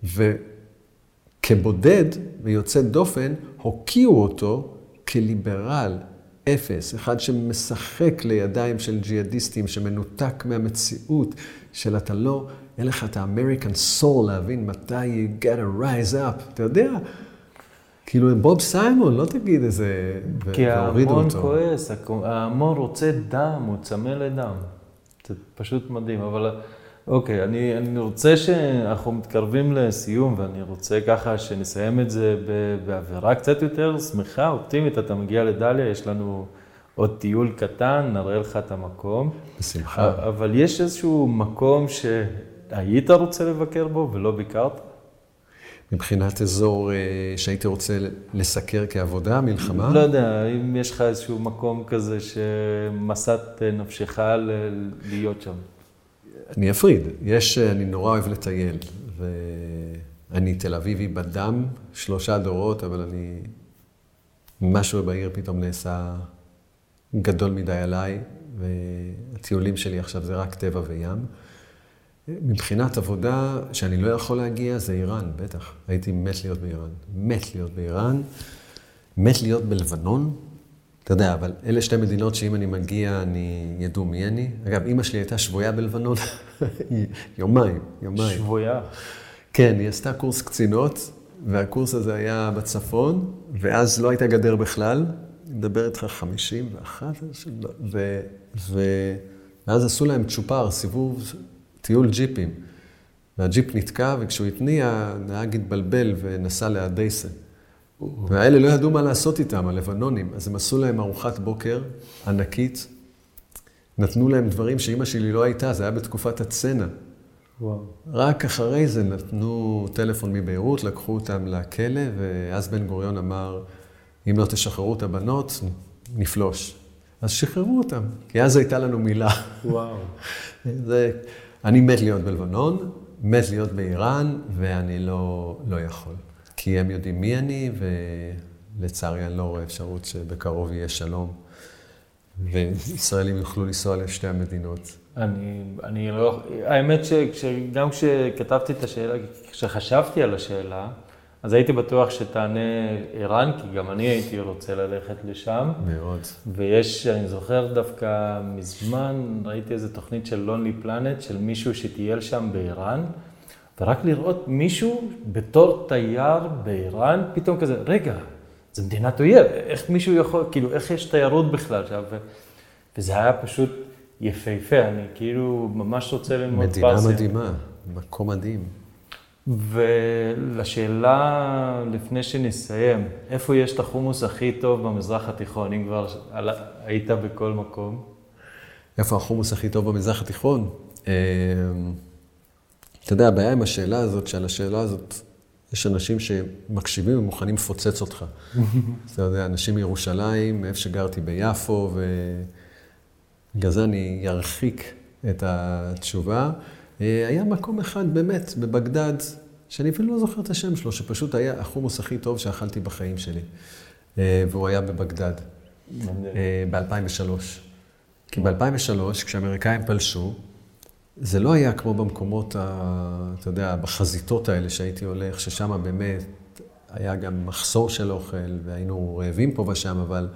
כבודד ויוצא דופן, הוקיעו אותו כליברל, אפס, אחד שמשחק לידיים של ג'יהאדיסטים, שמנותק מהמציאות של אתה לא, אין לך את האמריקן סול להבין מתי you gotta rise up, אתה יודע? כאילו בוב סיימון, לא תגיד איזה, כי ההמון כועס, ההמון רוצה דם, הוא צמא לדם. זה פשוט מדהים, אבל... אוקיי, אני רוצה שאנחנו מתקרבים לסיום, ואני רוצה ככה שנסיים את זה באווירה קצת יותר שמחה, אופטימית. אתה מגיע לדליה, יש לנו עוד טיול קטן, נראה לך את המקום. בשמחה. אבל יש איזשהו מקום שהיית רוצה לבקר בו ולא ביקרת? מבחינת אזור שהייתי רוצה לסקר כעבודה, מלחמה? לא יודע, אם יש לך איזשהו מקום כזה שמסת נפשך להיות שם. אני אפריד. אני נורא אוהב לטייל, ואני תל אביבי בדם, 3 דורות, אבל משהו בעיר פתאום נעשה גדול מדי עליי, והטיולים שלי עכשיו זה רק טבע וים. מבחינת עבודה שאני לא יכול להגיע, זה איראן, בטח. הייתי מת להיות באיראן. מת להיות באיראן, מת להיות בלבנון. אתה יודע, אבל אלה 2 מדינות שאם אני מגיע, אני ידעו מי אני. אגב, אמא שלי הייתה שבויה בלבנון, יומיים. שבויה? כן, היא עשתה קורס קצינות, והקורס הזה היה בצפון, ואז לא הייתה גדר בכלל. אני מדבר איתך 51, ואז עשו להם צ'ופר, סיבוב טיול ג'יפים. והג'יפ נתקע, וכשהוא התניע, הנהג התבלבל ונסע לאדייסה. והאלה לא ידעו מה לעשות איתם, הלבנונים. אז הם עשו להם ארוחת בוקר ענקית, נתנו להם דברים שאמא שלי לא הייתה, זה היה בתקופת הצנע. וואו. רק אחרי זה נתנו טלפון מביירות, לקחו אותם לכלא, ואז בן גוריון אמר, אם לא תשחררו את הבנות, נפלוש. אז שחררו אותם, כי אז הייתה לנו מילה. וואו. אני מת להיות בלבנון, מת להיות באיראן, ואני לא יכול. כי הם יודעים מי אני, ולצערי אני לא רואה אפשרות שבקרוב יהיה שלום, וישראלים יוכלו לנסוע לשתי המדינות. אני לא... האמת שגם כשכתבתי את השאלה, כשחשבתי על השאלה, אז הייתי בטוח שתענה איראן, כי גם אני הייתי רוצה ללכת לשם. מאוד. ויש, אני זוכר דווקא מזמן, ראיתי איזו תוכנית של Lonely Planet, של מישהו שטייל שם באיראן, ורק לראות מישהו בתור תייר באיראן, פתאום כזה, רגע, זו מדינת אויב, איך מישהו יכול, כאילו, איך יש תיירות בכלל שם? וזה היה פשוט יפהפה, אני כאילו ממש רוצה ללמוד פרסיה. מדינה מדהימה, מקום מדהים. ולשאלה, לפני שנסיים, איפה יש את החומוס הכי טוב במזרח התיכון, אם כבר היית בכל מקום? איפה החומוס הכי טוב במזרח התיכון? אתה יודע, הבעיה עם השאלה הזאת, שעל השאלה הזאת יש אנשים שמקשיבים ומוכנים לפוצץ אותך. אתה יודע, אנשים מירושלים, איפה שגרתי ביפו, ובגלל זה אני ירחיק את התשובה. היה מקום אחד באמת בבגדד, שאני אפילו לא זוכר את השם שלו, שפשוט היה החומוס הכי טוב שאכלתי בחיים שלי. והוא היה בבגדד, ב-2003. כי ב-2003, כשהאמריקאים פלשו, זה לא היה כמו במקומות, אתה יודע, בחזיתות האלה שהייתי הולך, ששם באמת היה גם מחסור של אוכל, והיינו רעבים פה ושם, אבל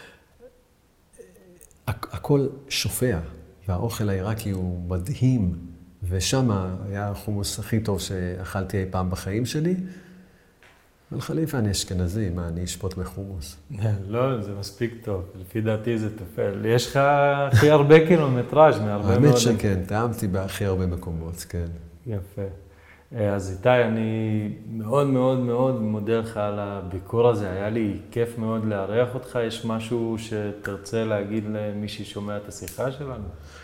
הכל שופע, והאוכל העיראקי הוא מדהים, ושם היה החומוס הכי טוב שאכלתי אי פעם בחיים שלי. אבל חליפה, אני אשכנזי, מה, אני אשפוט בחומוס? לא, זה מספיק טוב. לפי דעתי זה תופל. יש לך הכי הרבה קילומטראז' מהרבה מאוד... האמת שכן, טעמתי בהכי הרבה מקומות, כן. יפה. אז איתי, אני מאוד מאוד מאוד מודה לך על הביקור הזה. היה לי כיף מאוד לארח אותך. יש משהו שתרצה להגיד למי ששומע את השיחה שלנו?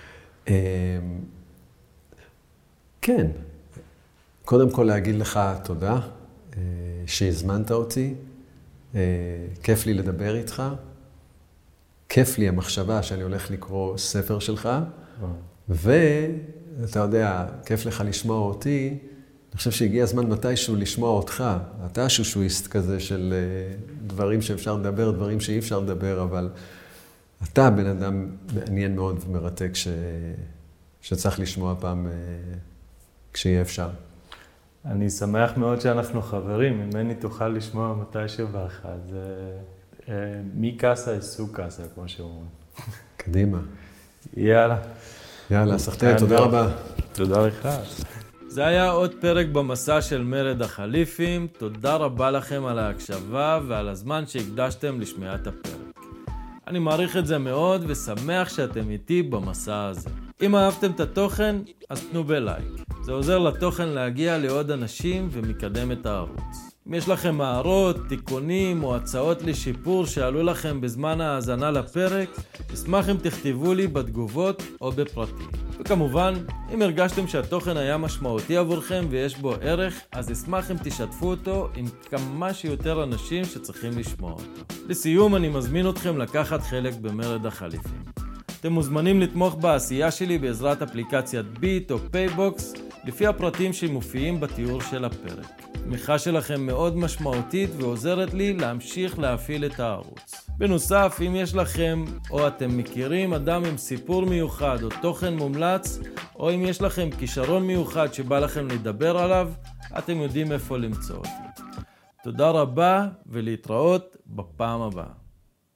כן. קודם כל להגיד לך תודה. שהזמנת אותי, כיף לי לדבר איתך, כיף לי המחשבה שאני הולך לקרוא ספר שלך, ואתה יודע, כיף לך לשמוע אותי, אני חושב שהגיע הזמן מתישהו לשמוע אותך, אתה שושואיסט כזה של דברים שאפשר לדבר, דברים שאי אפשר לדבר, אבל אתה בן אדם מעניין מאוד ומרתק שצריך לשמוע פעם כשיהיה אפשר. אני שמח מאוד שאנחנו חברים, ממני תוכל לשמוע מתי שבאחד. מי קאסה יסו קאסה, כמו שאומרים. קדימה. יאללה. יאללה, סחטי, תודה רבה. תודה לך. זה היה עוד פרק במסע של מרד החליפים. תודה רבה לכם על ההקשבה ועל הזמן שהקדשתם לשמיעת הפרק. אני מעריך את זה מאוד ושמח שאתם איתי במסע הזה. אם אהבתם את התוכן, אז תנו בלייק. זה עוזר לתוכן להגיע לעוד אנשים ומקדם את הערוץ. אם יש לכם הערות, תיקונים או הצעות לשיפור שעלו לכם בזמן ההאזנה לפרק, אשמח אם תכתבו לי בתגובות או בפרטים. וכמובן, אם הרגשתם שהתוכן היה משמעותי עבורכם ויש בו ערך, אז אשמח אם תשתפו אותו עם כמה שיותר אנשים שצריכים לשמוע אותו. לסיום, אני מזמין אתכם לקחת חלק במרד החליפים. אתם מוזמנים לתמוך בעשייה שלי בעזרת אפליקציית ביט או פייבוקס, לפי הפרטים שמופיעים בתיאור של הפרק. תמיכה שלכם מאוד משמעותית ועוזרת לי להמשיך להפעיל את הערוץ. בנוסף, אם יש לכם או אתם מכירים אדם עם סיפור מיוחד או תוכן מומלץ, או אם יש לכם כישרון מיוחד שבא לכם לדבר עליו, אתם יודעים איפה למצוא אותי. תודה רבה ולהתראות בפעם הבאה.